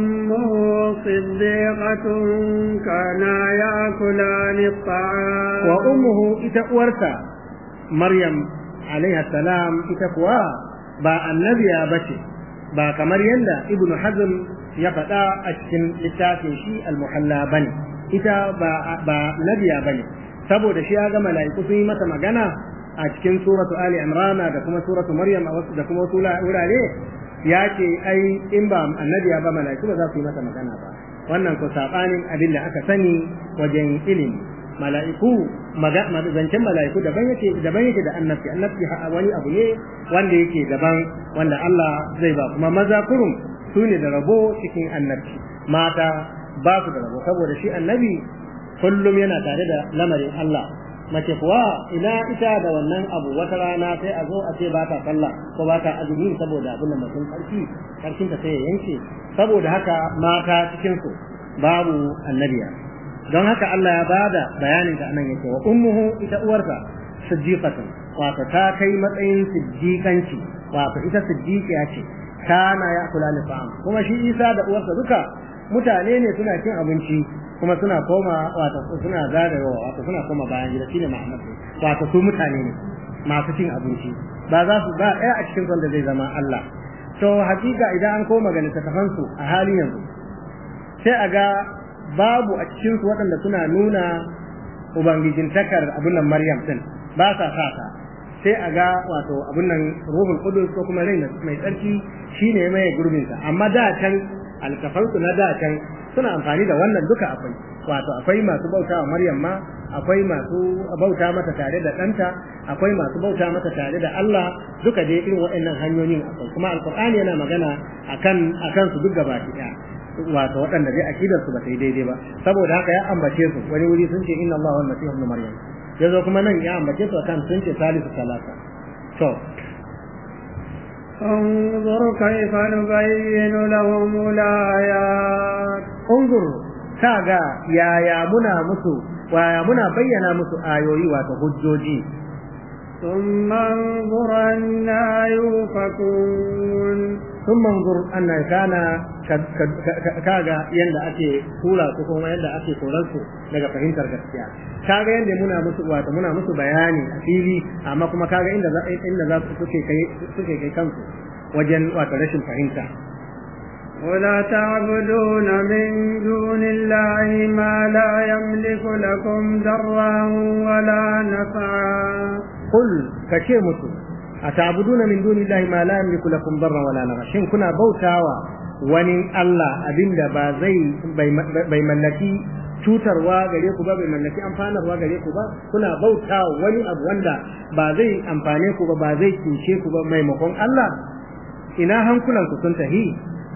ummuhu siddiqatun kana ya'kulani at-ta'am wa ummuhu ita uwarta maryam alaiha salam ita kuwa ba annabiya bace ba kamar yanda ibnu hazm ya faɗa a cikin littafin shi al-muhalla bane ita ba ba nabiya bane saboda shi ya ga mala'iku sun yi masa magana a cikin suratu ali imran da kuma suratu maryam da kuma wasu wurare ya ce ai in ba annabiya ba mala'iku ba za su yi masa magana ba wannan ko sabanin abin da aka sani wajen ilimi mala'iku zancen mala'iku daban yake daban yake da annabi annabi wani abu ne wanda yake daban wanda Allah zai ba kuma maza kurum su ne da rabo cikin annabi mata ba su da rabo saboda shi annabi kullum yana tare da lamarin Allah mace kuwa ina ita da wannan abu wata rana sai a zo a ce ba ta sallah ko ba ta azumi saboda abin da mutum karfi karfin ta sai ya yanke saboda haka mata cikin su babu annabiya don haka Allah ya bada bayanin ta anan yake wa ummuhu ita uwarsa siddiqatun wato ta kai matsayin siddiqanci wato ita siddiqiya ce kana ya kula ni fa'am kuma shi Isa da uwarsa duka mutane ne suna cin abinci kuma suna koma wato suna zagayowa wato suna koma bayan gida shine ma'anar wato su mutane ne masu cin abinci ba za su ba ɗaya a cikin wanda zai zama Allah to hakika idan an koma ga littattafan su a halin yanzu sai a ga babu a cikin su waɗanda suna nuna ubangijin takar abun nan Maryam din ba sa sata sai a ga wato abun nan ruhul qudus ko kuma rai mai tsarki shine mai gurbin sa amma da can alkafansu na da can suna amfani da wannan duka akwai wato akwai masu bauta wa Maryam ma akwai masu bauta mata tare da ɗanta akwai masu bauta mata tare da Allah duka dai irin waɗannan hanyoyin akwai kuma alqur'ani yana magana akan akan su duk gaba ɗaya wato waɗanda dai akidar su ba ta yi daidai ba saboda haka ya ambace su wani wuri sun ce inna Allah wal masih ibn maryam yazo kuma nan ya ambace su akan sun ce salisu salasa to انظر كيف نبين لهم الآيات انظر kaga yaya muna musu waya muna bayyana musu ayoyi wato hujjoji ثم انظر أنا يؤفكون ثم انظر أن كان kaga yanda ake tura su kuma yanda ake koran su daga fahimtar gaskiya kaga yanda muna musu wato muna musu bayani a fili amma kuma kaga inda za inda za su suke kai suke kai kansu wajen wato rashin fahimta ولا تعبدون من دون الله ما لا يملك لكم ضرا ولا نفعا قل كشي mutu أتعبدون من دون الله ما لا يملك لكم ضرا ولا نفعا shin kuna bautawa wani Allah abinda ba zai bai mallaki cutarwa gare ku ba bai mallaki amfanarwa gare ku ba kuna bautawa wani abu wanda ba zai amfane ku ba ba zai kince ku ba maimakon Allah ina hankulan ku sun tahi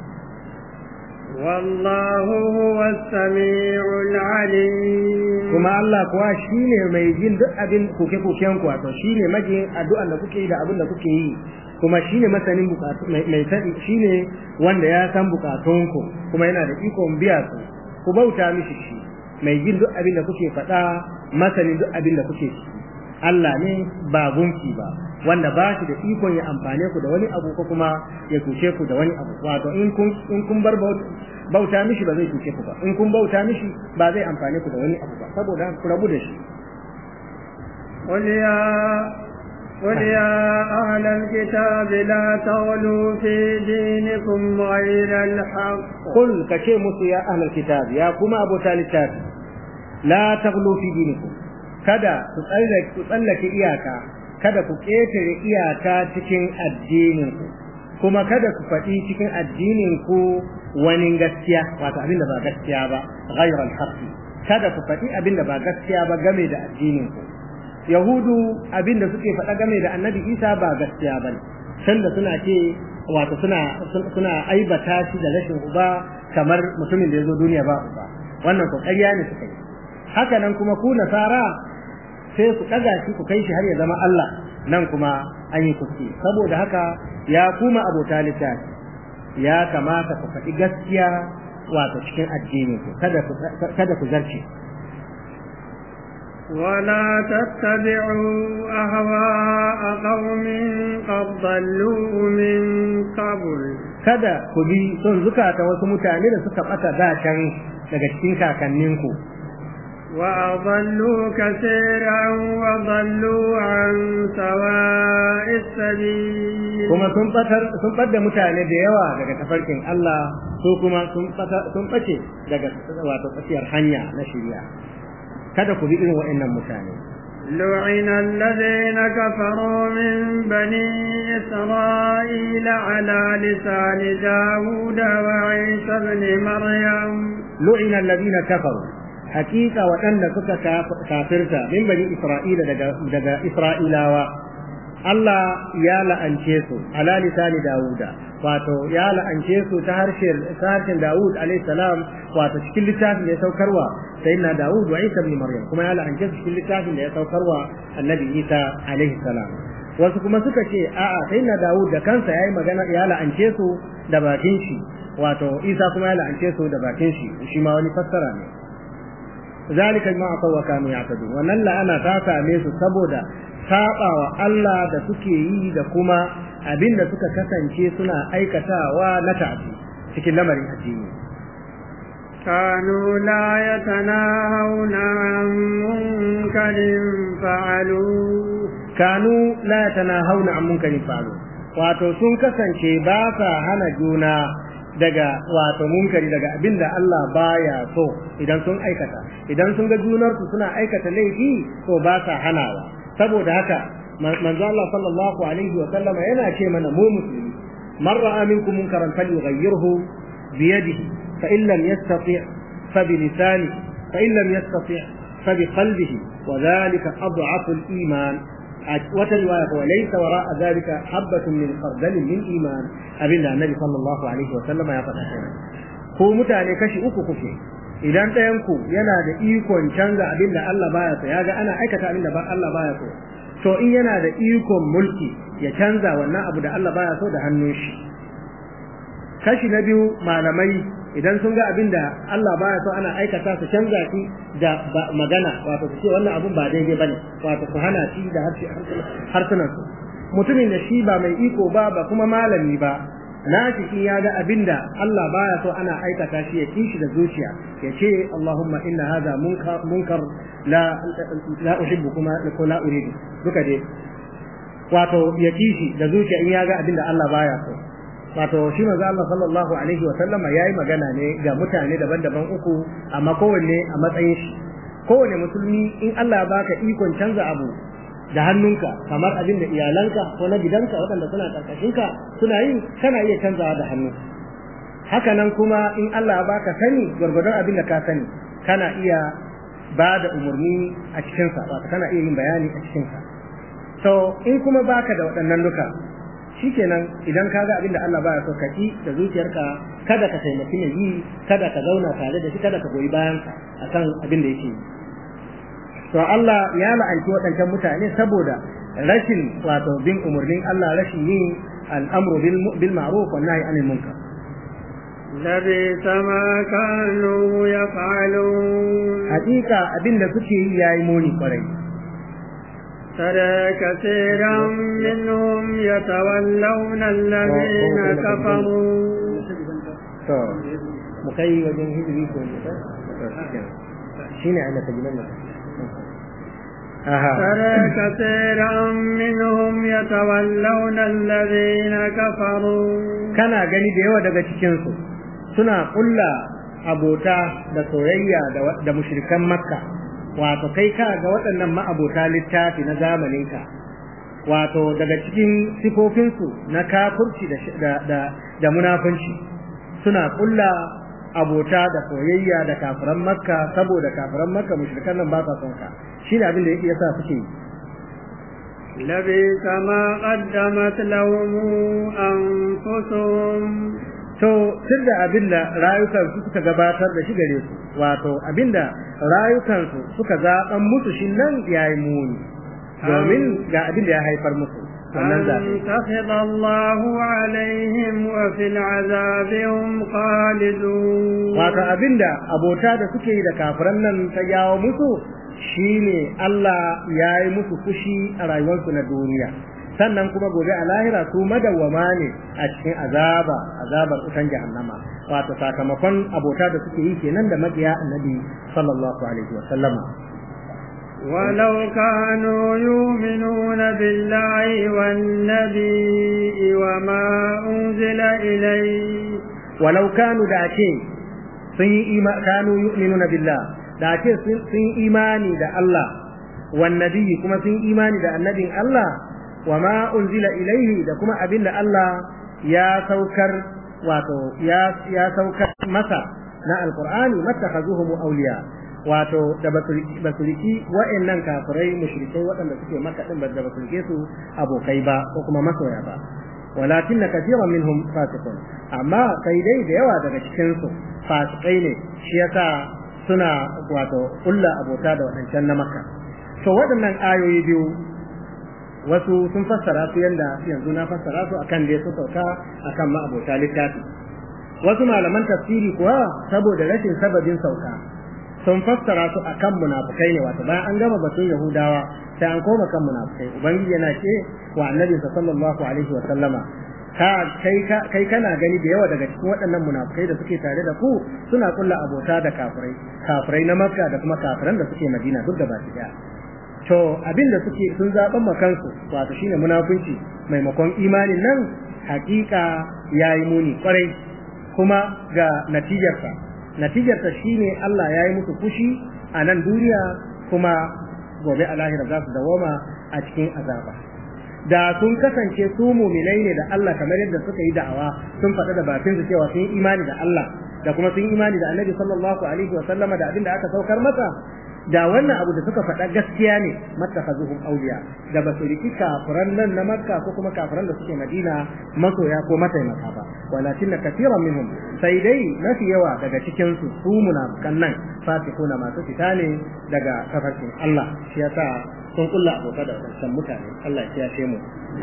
والله هو السميع العليم kuma Allah kuwa shine mai jin duk abin kuke kuken ku wato shine majin addu'an da kuke yi da abin da kuke yi kuma shine masanin bukatu mai sani shine wanda ya san bukatun ku kuma yana da ikon biya su ku bauta mishi shi mai jin duk abin da kuke faɗa masanin duk abin da kuke ci Allah ne ba gunki ba wanda ba shi da ikon ya amfane ku da wani abu ko kuma ya kuce ku da wani abu wato in kun in kun bar bauta mishi ba zai kuce ku ba in kun bauta mishi ba zai amfane ku da wani abu ba saboda ku rabu da shi قل يا قل يا أهل الكتاب لا تغلوا في دينكم غير الحق قل كشي musu ya أهل الكتاب يا كما أبو الكتاب لا تغلوا في دينكم kada ku tsallake ku tsallake iyaka kada ku ƙetare iyaka cikin addininku kuma kada ku faɗi cikin addininku wani gaskiya wato abinda ba gaskiya ba ghayra al-haqqi kada ku faɗi abinda ba gaskiya ba game da addininku yahudu abinda suke faɗa game da annabi isa ba gaskiya ba ne sanda suna ce wato suna suna aibata shi da rashin uba kamar mutumin da ya zo duniya ba uba wannan ko ƙarya ne suka yi haka nan kuma ku nasara sai su ɗaga shi ku kai shi har ya zama Allah nan kuma an yi kuskure saboda haka ya kuma abota littafi ya kamata ku faɗi gaskiya wato cikin addini ku kada ku kada ku zarce ولا تتبعوا أهواء قوم قد ضلوا من قبل kada ku bi son zukata wasu mutane da suka ɓata da can daga cikin kakanninku وأضلوا كثيرا وضلوا عن سواء السبيل kuma sun batar sun bar da mutane da yawa daga tafarkin Allah su kuma sun sun bace daga wato tsakiyar hanya na shari'a kada ku bi irin wa'annan mutane لعن الذين كفروا من بني إسرائيل على لسان داود وعيسى بن مريم لعن الذين كفروا hakika waɗanda suka kafirta min bani Isra'ila daga daga Isra'ilawa Allah ya la'ance su ala lisani Dawuda wato ya la'ance su ta harshen harshen Dawud alayhi salam wato cikin littafin da ya saukarwa sayyidina Dawud wa Isa ibn Maryam kuma ya la'ance su cikin littafin da ya saukarwa annabi Isa alayhi salam wasu kuma suka ce a'a sayyidina Dawud da kansa yayi magana ya la'ance su da bakin shi wato Isa kuma ya la'ance su da bakin shi shi ma wani fassara ne zalika ma atawa kanu ya'tadun wannan la'ana ta same su saboda sabawa Allah da suke yi da kuma abinda suka kasance suna aikatawa na ta'ati cikin lamarin addini kanu la yatanahawna an munkarin fa'alu kanu la yatanahawna an munkarin fa'alu wato sun kasance ba sa hana juna daga wato munkari daga abinda Allah baya so idan sun aikata idan sun ga junar su suna aikata laifi to ba sa hanawa saboda haka manzo Allah sallallahu alaihi wa sallam yana ce mana mu musulmi man ra'a minkum munkaran falyughayyirhu bi yadihi fa in lam yastati' fa bi lisanihi fa in lam yastati' fa bi qalbihi wa dhalika ad'afu al-iman wata riwaya ko laysa wara'a dhalika habatun min khardal min iman abinda annabi sallallahu alaihi wa sallama ya faɗa kenan ko mutane kashi uku kuke idan ɗayan ku yana da ikon canza abinda Allah baya so yaga ana aikata abinda ba Allah baya so to in yana da ikon mulki ya canza wannan abu da Allah baya so da hannun shi kashi na biyu malamai idan sun ga abinda Allah baya so ana aikata su canza shi da magana wato su ce wannan abun ba daidai bane wato su hana shi da harsunan su mutumin da shi ba mai iko ba ba kuma malami ba na shi ya ga abinda Allah baya so ana aikata shi ya kishi da zuciya ya ce Allahumma inna hadha munkar munkar la la uhibbu kuma ko la uridu duka dai wato ya kishi da zuciya in ya ga abinda Allah baya so wato shi manzo Allah sallallahu alaihi wa sallama yayi magana ne ga mutane daban-daban uku amma kowanne a matsayin shi kowanne musulmi in Allah baka ikon canza abu da hannunka kamar abin da iyalanka ko na gidanka waɗanda suna karkashinka suna yi kana iya canzawa da hannu haka nan kuma in Allah baka sani gurgurdan abin da ka sani kana iya ba da umarni a cikinsa wato kana iya yin bayani a cikinsa so in kuma baka da waɗannan duka shikenan idan ka ga abin da Allah baya so ka ki da zuciyarka kada ka taimaki mai yi kada ka zauna tare da shi kada ka goyi bayan akan abin da yake yi to Allah ya la'anci waɗancan mutane saboda rashin wato bin umarnin Allah rashin yin al'amru bil ma'ruf wa nahy anil munkar لبئس ما كانوا يفعلون حقيقة abin da suke yi yayi muni kwarai ترى كثيرا منهم يتولون الذين كفروا to mukai wajen hijiri ko shine ana tajinan ترى كثيرا منهم يتولون الذين كفروا kana gani da yawa daga cikin su suna kulla abota da soyayya da mushrikan makka wato kai ka ga waɗannan ma'abota littafi na zamaninka wato daga cikin sifofinsu na kafirci da da da munafunci suna kulla abota da soyayya da kafiran makka saboda kafiran makka mushrikan nan ba sa son ka shine abin da yake yasa suke labi kama qaddamat lahum anfusuhum to tunda abinda rayukan su suka gabatar da shi gare su wato abinda rayukan su suka zaban musu shin nan yayi muni domin ga abinda ya haifar musu wannan zabi takhadha Allahu alaihim wa fil azabi hum khalidun wato abinda abota da suke yi da kafiran nan ta yawo musu shine Allah yayi musu fushi a rayuwarsu na duniya sannan kuma gobe a lahira su madawwama ne a cikin azaba azabar utan jahannama wato sakamakon abota da suke yi kenan da mabiya annabi sallallahu alaihi wa sallama ولو كانوا يؤمنون بالله والنبي وما أنزل إليه ولو كانوا دعتين كانوا يؤمنون بالله دعتين سن إيماني دا الله والنبي كما سن إيماني دا النبي الله وما أنزل إليه دا كما أبن الله يا سوكر واتو يا يا سوكر مسا نا القرآن ما اتخذوهم أولياء wato da basuliki wa'annan kafirai mushrikai waɗanda suke maka din da basulike su abokai ba ko kuma masoya ba walakin kathiran minhum fasiqun amma sai dai da yawa daga cikin su fasikai ne shi yasa suna wato kullu abota da waɗancan na makka to waɗannan ayoyi biyu wasu sun fassara su yanda yanzu na fassara su akan da su sauka akan ma abota littafi wasu malaman tafsiri kuwa saboda rashin sababin sauka sun fassara su akan munafikai ne wato bayan an gama batun yahudawa sai an koma kan munafikai ubangiji yana ce wa annabi sallallahu alaihi wa sallama ka kai kai kana gani da yawa daga cikin waɗannan munafikai da suke tare da ku suna kulla abota da kafirai kafirai na makka da kuma kafiran da suke madina duk da ba su daya to abinda suke sun zaban makansu wato shine munafunci maimakon imanin nan hakika yayi muni kwarai kuma ga natijarsa natijarta shine Allah ya yi musu fushi a nan duniya kuma gobe a lahira za su dawoma a cikin azaba da sun kasance su mu'minai ne da Allah kamar yadda suka yi da'awa sun faɗa da bakin su cewa sun yi imani da Allah da kuma sun yi imani da Annabi sallallahu alaihi wa sallama da abin da aka saukar masa da wannan abu da suka faɗa gaskiya ne mattakhazuhum awliya da ba su riki kafiran nan na Makka ko kuma kafiran da suke Madina masoya ko mataimaka ba walakin kathiran minhum sai dai mafi yawa daga cikin su su munafikan nan fasikuna masu fita ne daga tafarkin Allah shi yasa sun kulla abota da wannan mutane Allah ya kiyaye mu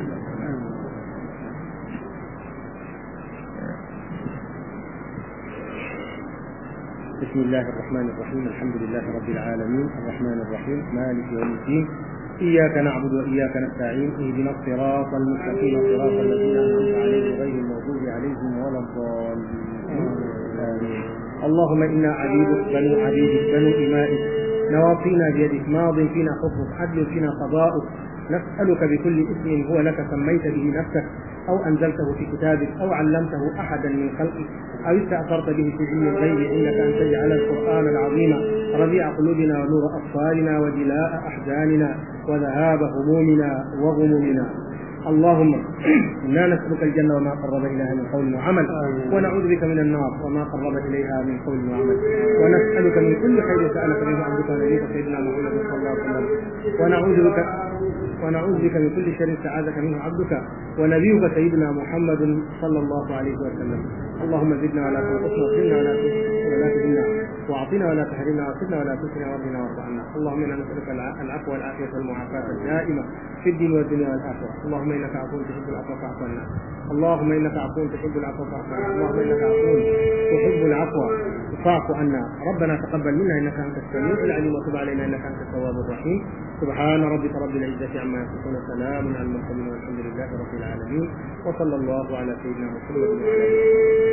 بسم الله الرحمن الرحيم الحمد لله رب العالمين الرحمن الرحيم مالك يوم الدين إياك نعبد وإياك نستعين اهدنا الصراط المستقيم صراط الذين أنعمت عليهم غير المغضوب عليهم ولا الضالين اللهم إنا عبيدك بنو عبيدك بنو إمائك نواصينا بيدك ماض فينا حكمك عدل فينا قضاؤك نسألك بكل اسم هو لك سميت به نفسك أو أنزلته في كتابك أو علمته أحدا من خلقك أو استأثرت به في علم الغيب إنك أن تجعل القرآن العظيم ربيع قلوبنا ونور أبصارنا وجلاء أحزاننا وذهاب همومنا وغمومنا. اللهم إنا نسألك الجنة وما قرب إليها من قول وعمل، ونعوذ بك من النار وما قرب إليها من قول وعمل، ونسألك من كل خير سألك منه عبدك ونبيك سيدنا محمد صلى الله عليه وسلم، ونعوذ بك ونعوذ بك من كل شر استعاذك منه عبدك ونبيك سيدنا محمد صلى الله عليه وسلم. اللهم زدنا ولا تنقصنا وزدنا ولا ولا تزدنا واعطنا ولا تحرمنا وزدنا ولا تسرنا وارضنا وارض عنا. اللهم انا نسالك العفو والعافيه والمعافاه الدائمه في الدين والدنيا والاخره. اللهم انك عفو تحب العفو فاعف عنا. اللهم انك عفو تحب العفو فاعف عنا. اللهم انك عفو تحب العفو فاعف عنا. ربنا تقبل منا انك انت السميع العليم وتب علينا انك انت التواب الرحيم. سبحان ربك رب العزه عما يصفون وسلام على المرسلين والحمد لله رب العالمين وصلى الله على سيدنا محمد وعلى اله.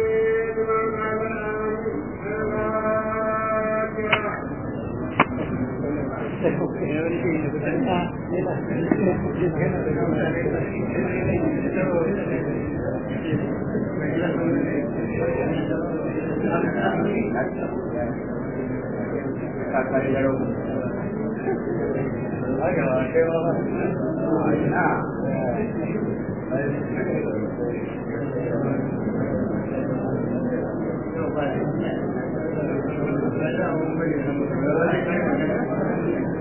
Thank you.